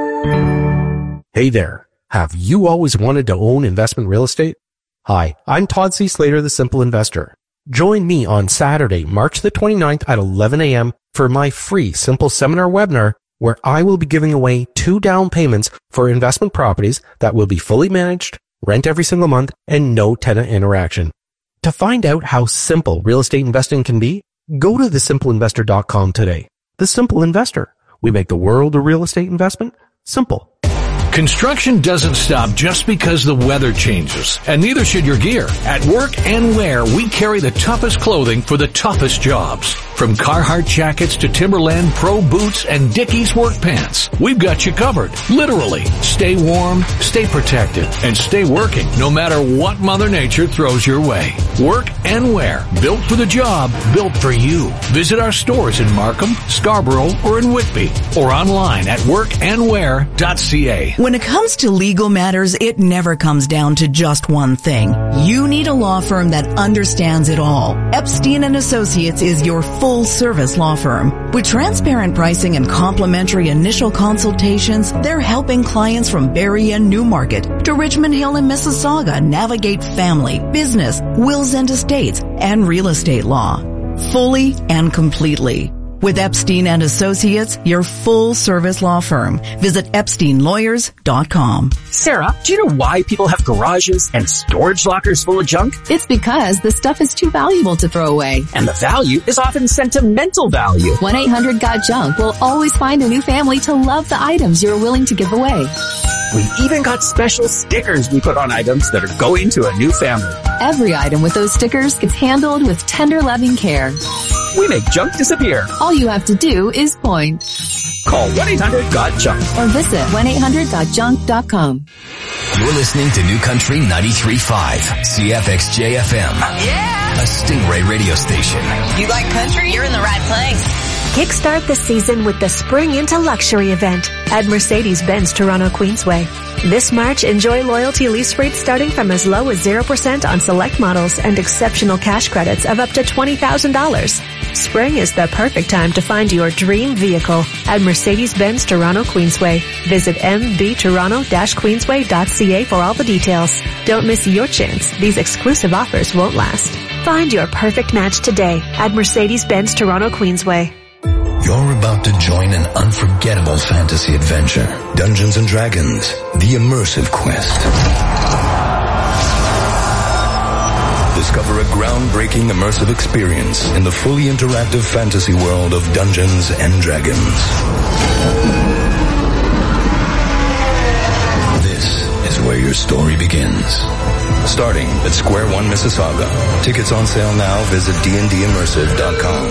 Speaker 13: Hey there. Have you always wanted to own investment real estate? Hi, I'm Todd C. Slater, the Simple Investor. Join me on Saturday, March the 29th at 11 a.m. for my free Simple Seminar webinar where I will be giving away 2 down payments for investment properties that will be fully managed, rent every single month, and no tenant interaction. To find out how simple real estate investing can be, go to thesimpleinvestor.com today. The Simple Investor. We make the world of real estate investment simple.
Speaker 11: Construction doesn't stop just because the weather changes, and neither should your gear. At Work and Wear, we carry the toughest clothing for the toughest jobs. From Carhartt jackets to Timberland Pro boots and Dickies work pants, we've got you covered. Literally, stay warm, stay protected, and stay working no matter what Mother Nature throws your way. Work and Wear, built for the job, built for you. Visit our stores in Markham, Scarborough, or in Whitby, or online at workandwear.ca.
Speaker 28: When it comes to legal matters, it never comes down to just one thing. You need a law firm that understands it all. Epstein & Associates is your full-service law firm. With transparent pricing and complimentary initial consultations, they're helping clients from Barrie and Newmarket to Richmond Hill and Mississauga navigate family, business, wills and estates, and real estate law. Fully and completely. With Epstein & Associates, your full-service law firm. Visit EpsteinLawyers.com.
Speaker 29: Sarah, do you know why people have garages and storage lockers full of junk?
Speaker 30: It's because the stuff is too valuable to throw away.
Speaker 29: And the value is often sentimental value.
Speaker 30: 1-800-GOT-JUNK will always find a new family to love the items you're willing to give away.
Speaker 29: We've even got special stickers we put on items that are going to a new family.
Speaker 30: Every item with those stickers gets handled with tender, loving care.
Speaker 29: We make junk disappear.
Speaker 30: All you have to do is point.
Speaker 29: Call 1-800-GOT-JUNK
Speaker 30: or visit 1-800-GOT-JUNK.com.
Speaker 2: You're listening to New Country 93.5, CFXJ FM.
Speaker 7: Yeah.
Speaker 2: A Stingray radio station.
Speaker 7: You like country? You're in the right place.
Speaker 12: Kickstart the season with the Spring into Luxury event at Mercedes-Benz Toronto Queensway. This March, enjoy loyalty lease rates starting from as low as 0% on select models and exceptional cash credits of up to $20,000. Spring is the perfect time to find your dream vehicle at Mercedes-Benz Toronto Queensway. Visit mbtoronto-queensway.ca for all the details. Don't miss your chance. These exclusive offers won't last. Find your perfect match today at Mercedes-Benz Toronto Queensway.
Speaker 2: You're about to join an unforgettable fantasy adventure. Dungeons & Dragons, the immersive quest. Discover a groundbreaking immersive experience in the fully interactive fantasy world of Dungeons & Dragons. This is where your story begins. Starting at Square One, Mississauga. Tickets on sale now. Visit dndimmersive.com.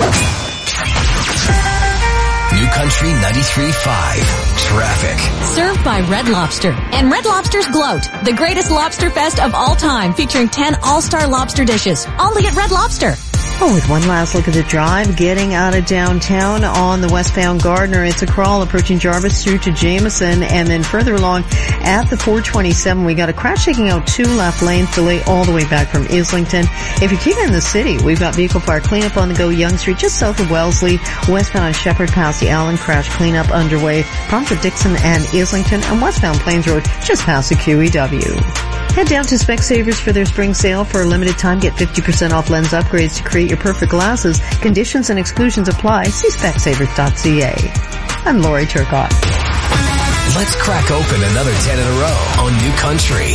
Speaker 2: New Country 93.5. Traffic.
Speaker 27: Served by Red Lobster. And Red Lobster's Gloat, the greatest lobster fest of all time, featuring 10 all-star lobster dishes. Only at Red Lobster.
Speaker 14: Oh, with one last look at the drive, getting out of downtown on the westbound Gardner, it's a crawl approaching Jarvis through to Jameson, and then further along at the 427, we got a crash taking out 2 left lanes, delay all the way back from Islington. If you're keeping in the city, we've got vehicle park cleanup on the go, Yonge Street, just south of Wellesley, westbound on Shepherd past the Allen crash cleanup underway, problems at Dixon and Islington, and westbound Plains Road, just past the QEW. Head down to Specsavers for their spring sale. For a limited time, get 50% off lens upgrades to create your perfect glasses. Conditions and exclusions apply. See Specsavers.ca. I'm Lori Turcotte.
Speaker 2: Let's crack open another 10 in a row on New Country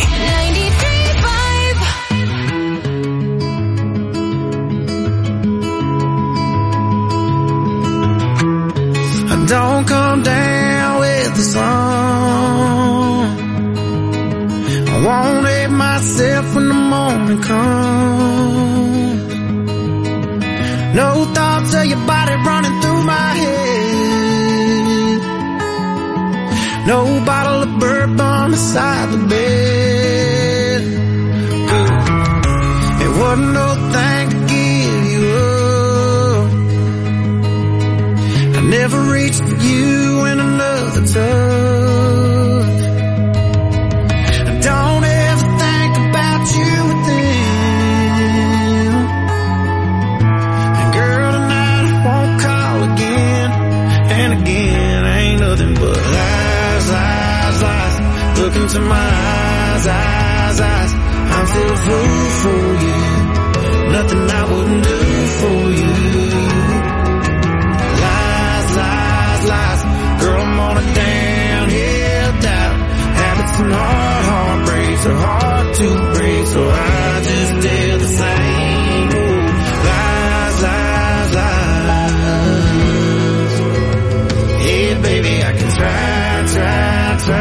Speaker 1: 93.5. I don't come down with the sun. I won't hate myself when the morning comes. No thoughts of your body running through my head. No bottle of bourbon beside the bed. It wasn't no thing to give you up. I never reached for you in another touch. Don't ever think about you within. And girl, tonight I won't call again and again. Ain't nothing but lies, lies, lies. Look into my eyes, eyes, eyes. I'm still a fool for you. Nothing I wouldn't do for you. Lies, lies, lies. Girl, I'm on a downhill doubt. Habits and heartbreaks are hard to break, so I just did the same. Ooh, lies, lies, lies. Yeah, baby, I can try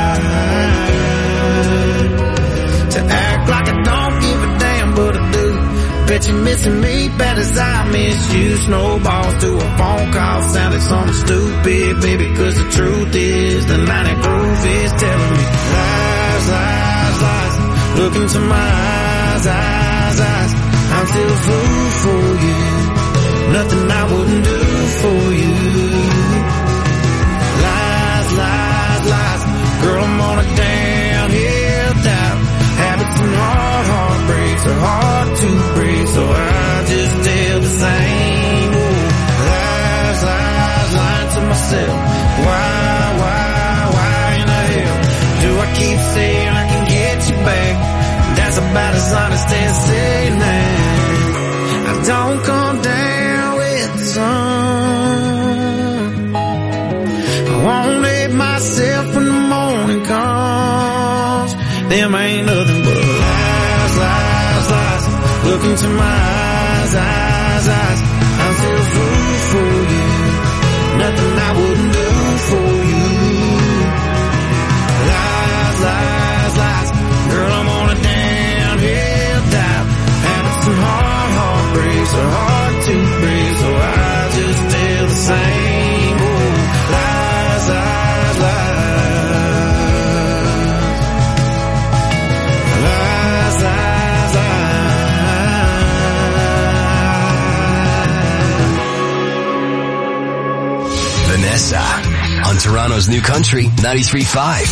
Speaker 1: to act like I don't give a damn, but I do. Bet you're missing me bad as I miss you. Snowballs to a phone call sounded something stupid, baby, cause the truth is the 90 groove is telling me lies, lies, lies. Look into my eyes, eyes, eyes. I'm still a fool for you. Nothing I wouldn't do for you. Lies, lies, lies. Girl, I'm on a downhill doubt. Habits and heartbreaks are hard to break, so I just did the same. Ooh, lies, lies, lying to myself. Why in the hell do I keep saying I can get you back? That's about as honest as saying that. I don't come down with the sun. I won't hate myself when the morning comes. Them ain't nothing but lies, lies, lies. Look into my eyes, eyes, eyes. I'm still a fool for you. Nothing I wouldn't do for you. Lies, lies, lies. Girl, I'm on a downhill dive. Habits and heartbreaks are hard to break, so I just did the same. Ooh, lies, lies, lies.
Speaker 2: Vanessa on Toronto's New Country 93.5.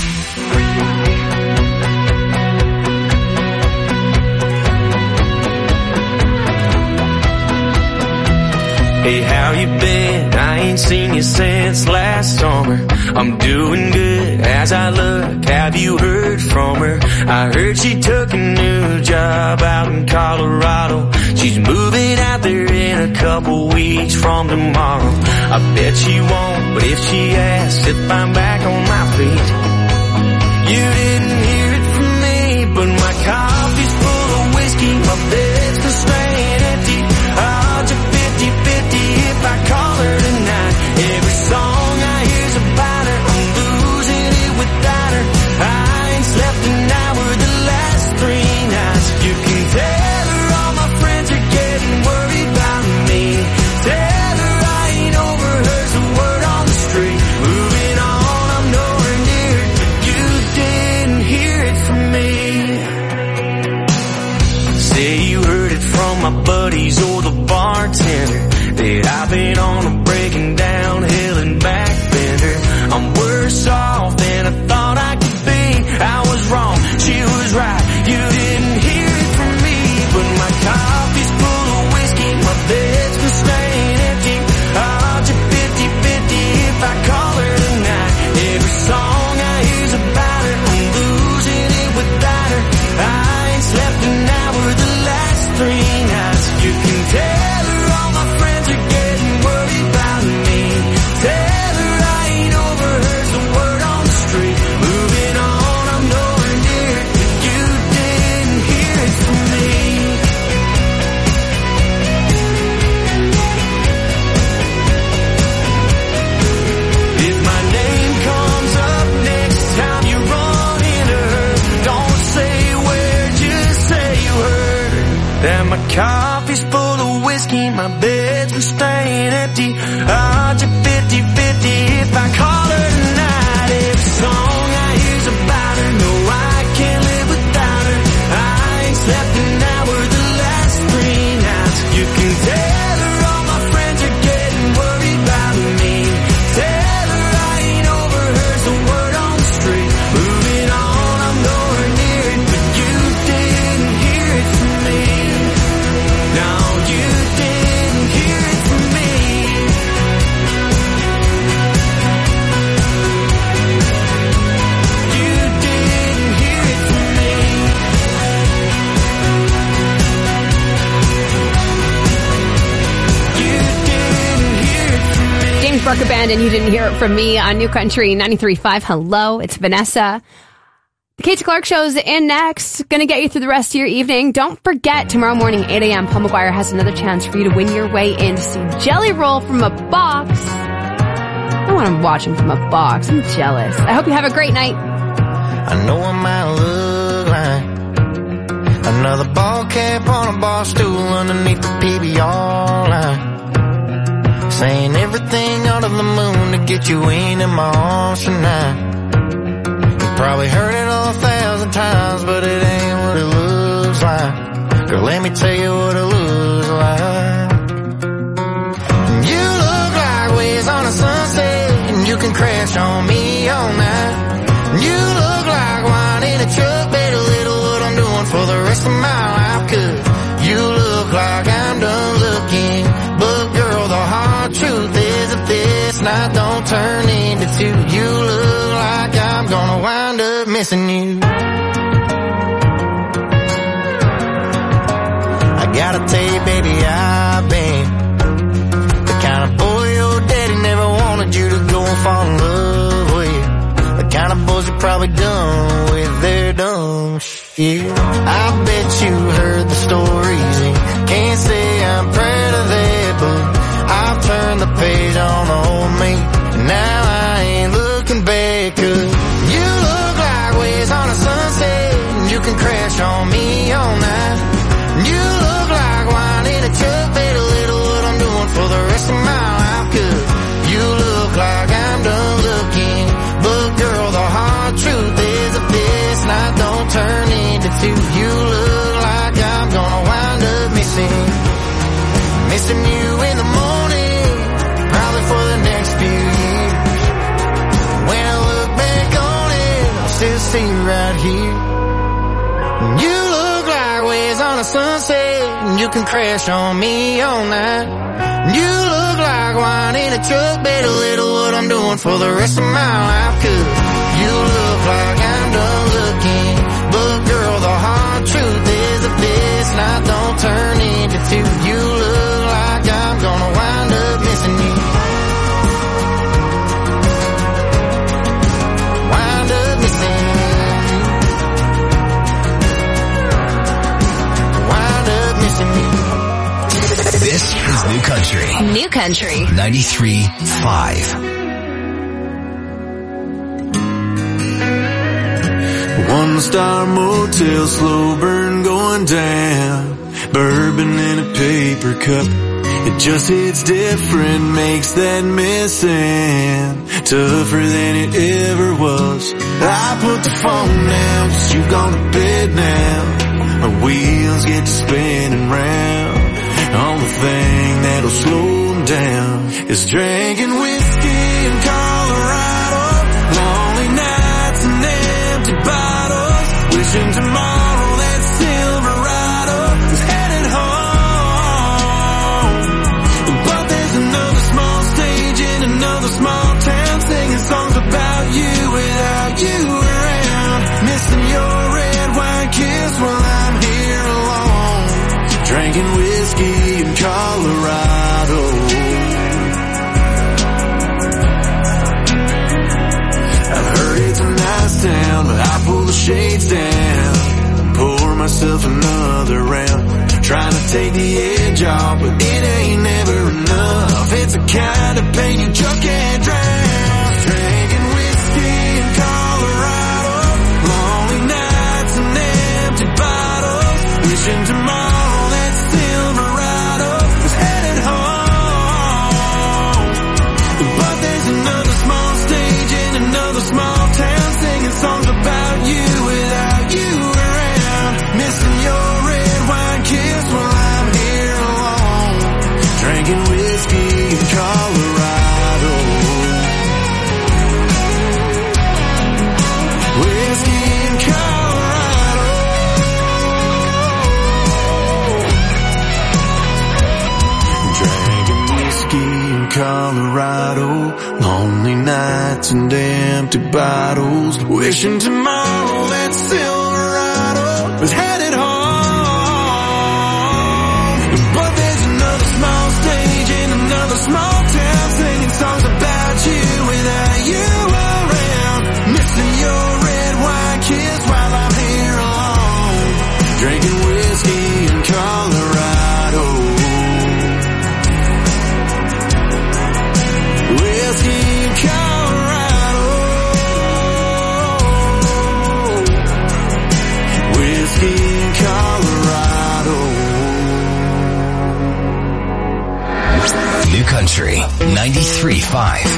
Speaker 8: Hey, how you been? I ain't seen you since last summer. I'm doing good as I look. Have you heard from her? I heard she took a new job out in Colorado. She's moving out there in a couple weeks from tomorrow. I bet she won't, but if she asks if I'm back on my feet, you didn't hear it from me, but my coffee's full of whiskey, my bed's been staying empty. Odds are 50-50 if I call her tonight. Every song I hear's about her, I'm losing it without her. I ain't slept an hour the last 3 nights. You can tell her all my friends are getting worried about me. Tell her I ain't over her's a word on the street. Moving on, I'm nowhere near it, but you didn't hear it from me. Say you heard it from my buddies or the bartender that I've been on a breaking down hill and back bender. I'm worse off than I thought I could be. I was wrong, she was right. You didn't hear it from me, but my coffee's full of whiskey, my bed's been staying empty. Odds are 50-50 if I call her tonight. Every song I hear's about her, I'm losing it without her. I ain't slept an hour the last 3 nights. You can tell her all my friends are getting worried about me. Tell her I ain't over her's the word on the street. Moving on, I'm nowhere near it, but you didn't hear it from me. If my name comes up next time you run into her, don't say where, just say you heard that my coffee's full of whiskey, my bed's been staying empty. Odds are 50-50 if I call her tonight. Every song I hear's about her, no, I can't live without her. I ain't slept an hour the last 3 nights. You can tell her all my friends are getting worried about me. Tell her I ain't over her's the word on the street. Moving on, I'm nowhere near it, but you didn't hear it from me. No, you didn't hear it from me. You didn't hear it from me. You didn't hear it from me.
Speaker 3: James Barker Band, and you didn't hear it from me on New Country 93.5. Hello, it's Vanessa. The Kate Clark Show's in next. Gonna get you through the rest of your evening. Don't forget, tomorrow morning, 8 a.m., Paul McGuire has another chance for you to win your way in to see Jelly Roll from a box. I want to watch him from a box. I'm jealous. I hope you have a great night.
Speaker 8: I know I might look like another ball cap on a bar stool underneath the PBR line, saying everything under the moon to get you in my arms tonight. You probably heard it 1,000 times, but it ain't what it looks like. Girl, let me tell you what it looks like. You look like waves on a sunset, and you can crash on me all night. You look like wine in a truck, better little what I'm doing for the rest of my life. 'Cause you look like I'm done looking, but girl, the hard truth is if this night don't turn into two, you look like I'm gonna wind up missing you. I gotta tell you, baby, I've been the kind of boy your daddy never wanted you to go and fall in love with. The kind of boys are probably done with their dumb shit. I bet you heard the stories and can't say I'm proud of that, but I've turned the page on old me, and now I ain't looking back. 'Cause you look like waves on a sunset, and you can crash on me all night. You look like wine in a truck, better little what I'm doing for the rest of my life. 'Cause you look like I'm done looking, but girl, the hard truth is if this night don't turn into two, you look like I'm gonna wind up missing you in the morning, probably for the next few years.
Speaker 4: right here. You look like waves on a sunset, and you can crash on me all night. You look like wine in a truck, bet a little what I'm doing for the rest of my life. 'Cause you look like I'm done looking, but girl, the hard truth is that this night don't turn into two. You look like I'm gonna wind up missing you. Wind up missing you. Wind up missing you.
Speaker 2: This is New Country.
Speaker 27: New Country.
Speaker 2: 93.5.
Speaker 8: One-star motel, slow burn going down. Bourbon in a paper cup. It just hits different, makes that missing tougher than it ever was. I put the phone down, 'cause you've gone to bed now. My wheels get to spinning round. Only thing that'll slow them down is drinking whiskey in Colorado. Lonely nights and empty bottles. Wishing tomorrow that Silverado was headed home. But there's another small stage in another small town, singing songs about you without you around. Missing your red wine kiss while I'm here alone. Drinking whiskey in Colorado. I've heard it's a nice town, but I pull the shades down. Pour myself another round. Trying to take the edge off, but it ain't never enough. It's a kind of pain you just can't drown. Drinking whiskey in Colorado. Lonely nights and empty bottles. Wishing tomorrow that Silverado was headed home. But there's another small stage in another small town, singing songs about you without you around. Missing your red wine kiss while I'm here alone. Drinking whiskey in Colorado. Whiskey in Colorado. Drinking whiskey in Colorado. Lonely nights and empty bottles. Wishing tomorrow that Silverado was headed home. But there's another small stage in another small town, singing songs about you without you around. Missing your red wine kiss while I'm here alone. Drinking whiskey in Colorado. Whiskey in Colorado. Whiskey in Colorado.
Speaker 2: New Country 93.5.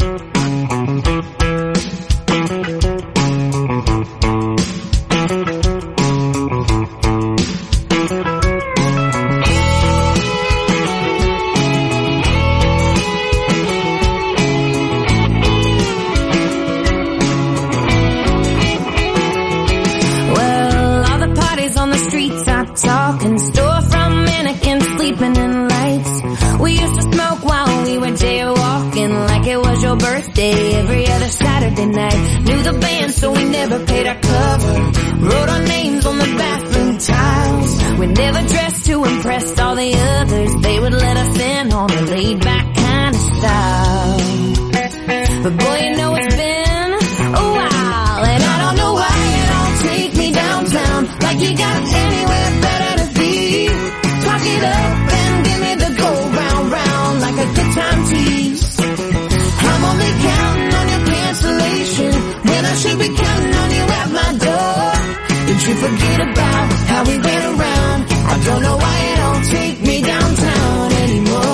Speaker 6: Well, all the parties on the streets are talking, storefront mannequins sleeping in lights. We used to smoke while we were jaywalking, like it was your birthday every other Saturday night. Knew the band, so we never paid our cover. Wrote our names on the bathroom tiles. We never dressed to impress all the others. They would let us in on a laid-back kind of style. But boy, you know it's been a while, and I don't know why you don't take me downtown, like you got anywhere better to be. Talk it up and give me the go round, round, like a good time tease. I'm only counting on your cancellation, when I should be counting on you at my door. Did you forget about how we ran around? I don't know why you don't take me downtown anymore.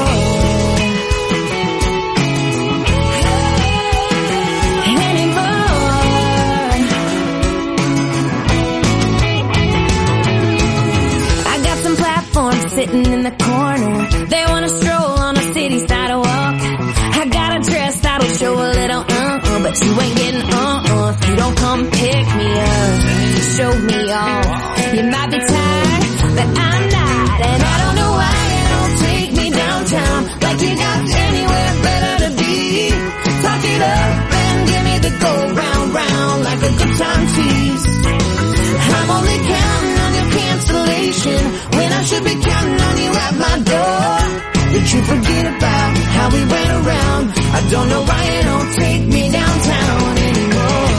Speaker 6: Sitting in the corner, they wanna stroll on a city sidewalk. I got a dress that'll show a little but you ain't getting you don't down, come pick me up, show me off. You might be tired, but I'm not. And I don't know why you don't take me downtown, like you got anywhere better to be. Talk it up and give me the go round, round, like a good time tease. I'm only counting on your cancellation, when I should be counting on you at my door. Did you forget about how we ran around? I don't know why you don't take me downtown anymore.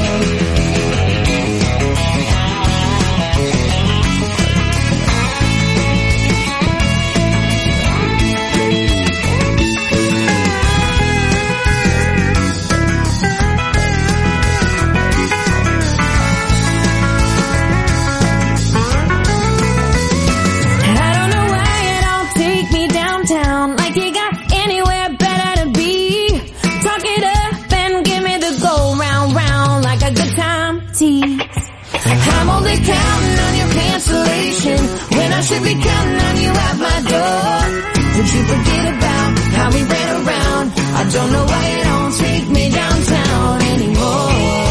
Speaker 6: I'm only counting on your cancellation, when I should be counting on you at my door. Did you forget about how we ran around? I don't know why you don't take me downtown anymore.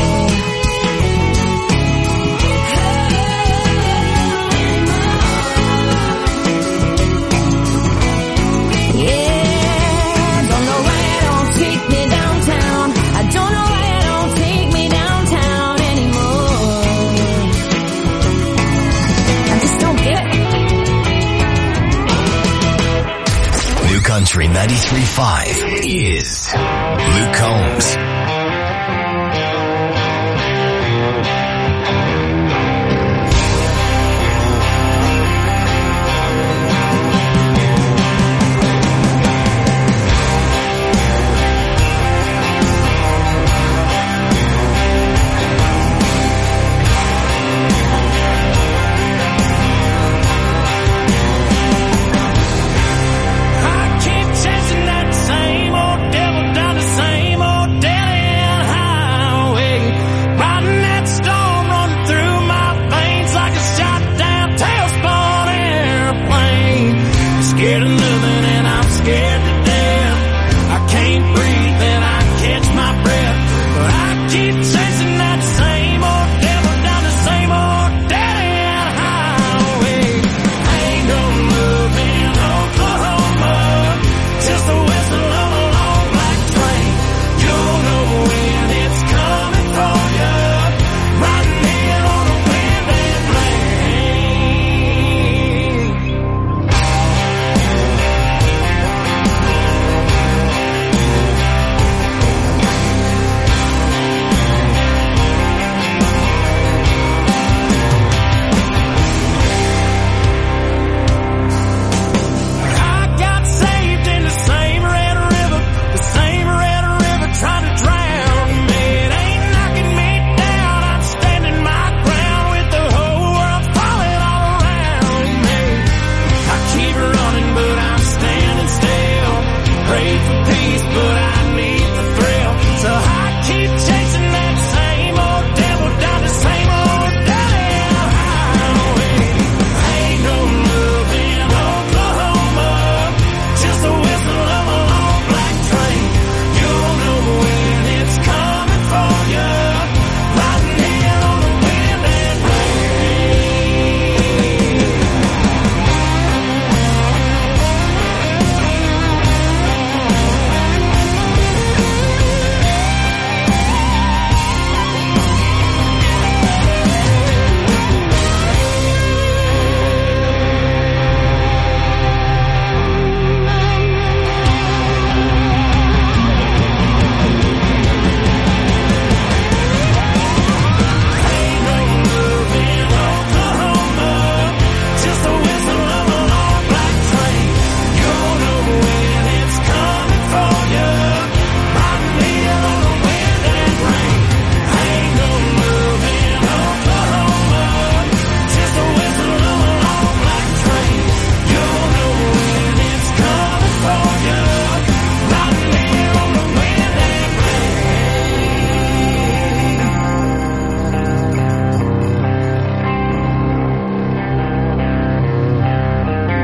Speaker 6: Yeah, don't know why you don't take me downtown. I don't know why you don't take me downtown anymore. I just don't get it.
Speaker 2: New Country 93.5 is Luke Combs.
Speaker 8: Scared of nothing and I'm scared to death. I can't breathe and I catch my breath, but I keep chasing that same old devil down the same old dead-end highway. I ain't gonna move in Oklahoma, just the whistle of a long black train. You'll know when it's coming for you, riding in on a wind and rain.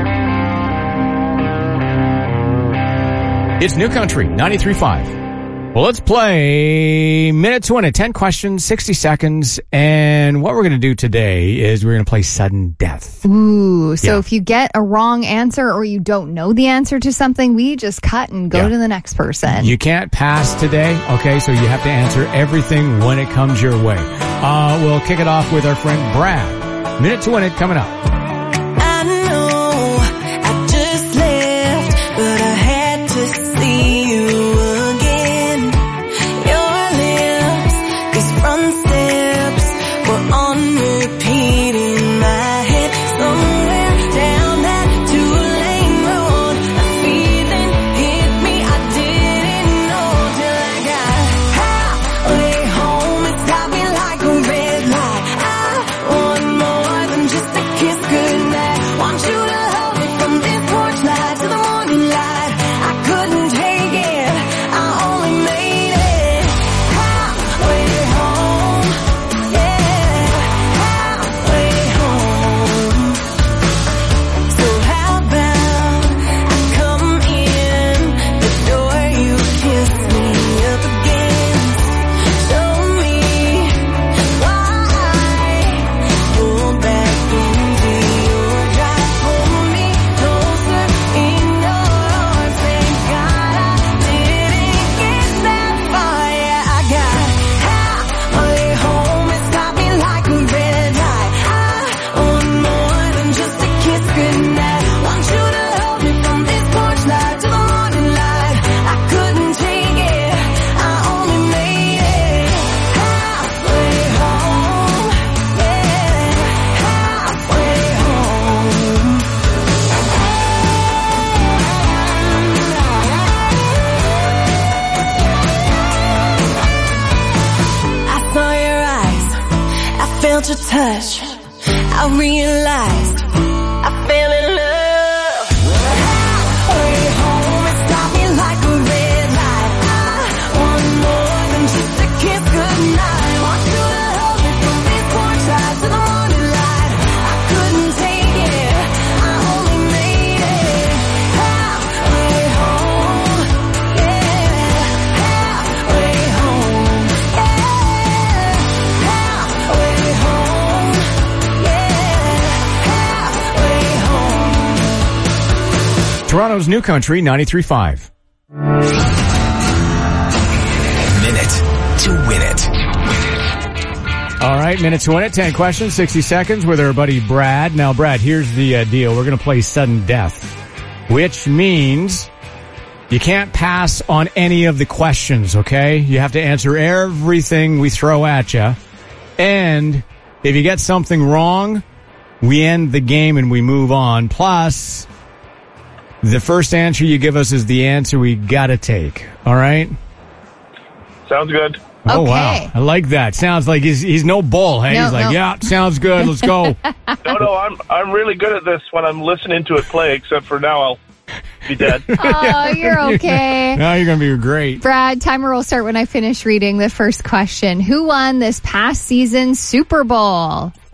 Speaker 5: It's New Country 93.5. Well, let's play Minute to Win It. 10 questions, 60 seconds. And what we're going to do today is we're going to play Sudden Death.
Speaker 15: Ooh, so
Speaker 5: Yeah.
Speaker 15: if you get a wrong answer or you don't know the answer to something, we just cut and go to the next person.
Speaker 5: You can't pass today, okay? So you have to answer everything when it comes your way. We'll kick it off with our friend Brad. Minute to Win It coming up.
Speaker 6: I know I just left, but I had to see you again. Your lips, these front steps were on repeat in my head. Somewhere down that two-lane road, a feeling hit me. I didn't know till I got halfway home. It stopped me like a red light. I want more than just a kiss goodnight. Want you to hold me from this porch light to the morning light. I couldn't take it. I only made it halfway home. Yeah, halfway home. So how about I come in the door you kiss me up against? Show me why. Pull back into your drive. Pull me closer in your arms. Thank God I didn't get that far. Yeah, I got halfway home. It stopped me like a red light. I want more than just a kiss goodnight. Want you to hold me from this porch light to the morning light. I couldn't take it. I only made it halfway home. Yeah, halfway home. I saw your eyes, I felt your touch, I realized I fell in love. Halfway home, it stopped me like a red light. I want more than just a kiss goodnight. Want you to hold me from this porch light to the morning light. I couldn't take it, I only made it halfway home. Yeah, halfway home. Yeah, halfway home. Yeah, halfway home.
Speaker 5: Toronto's New Country 93.5.
Speaker 2: Minute to Win It.
Speaker 5: All right, Minute to Win It. 10 questions, 60 seconds with our buddy Brad. Now, Brad, here's the deal. We're going to play Sudden Death, which means you can't pass on any of the questions, okay? You have to answer everything we throw at you. And if you get something wrong, we end the game and we move on. Plus, the first answer you give us is the answer we got to take. All right?
Speaker 16: Sounds good.
Speaker 5: Oh, wow. I like that. Sounds like he's no bull. Hey, he's like, yeah, sounds good. Let's go.
Speaker 16: No, I'm really good at this when I'm listening to it play, except for now I'll be dead.
Speaker 15: Oh, you're okay.
Speaker 5: Now you're going to be great.
Speaker 15: Brad, timer will start when I finish reading the first question. Who won this past season's Super Bowl?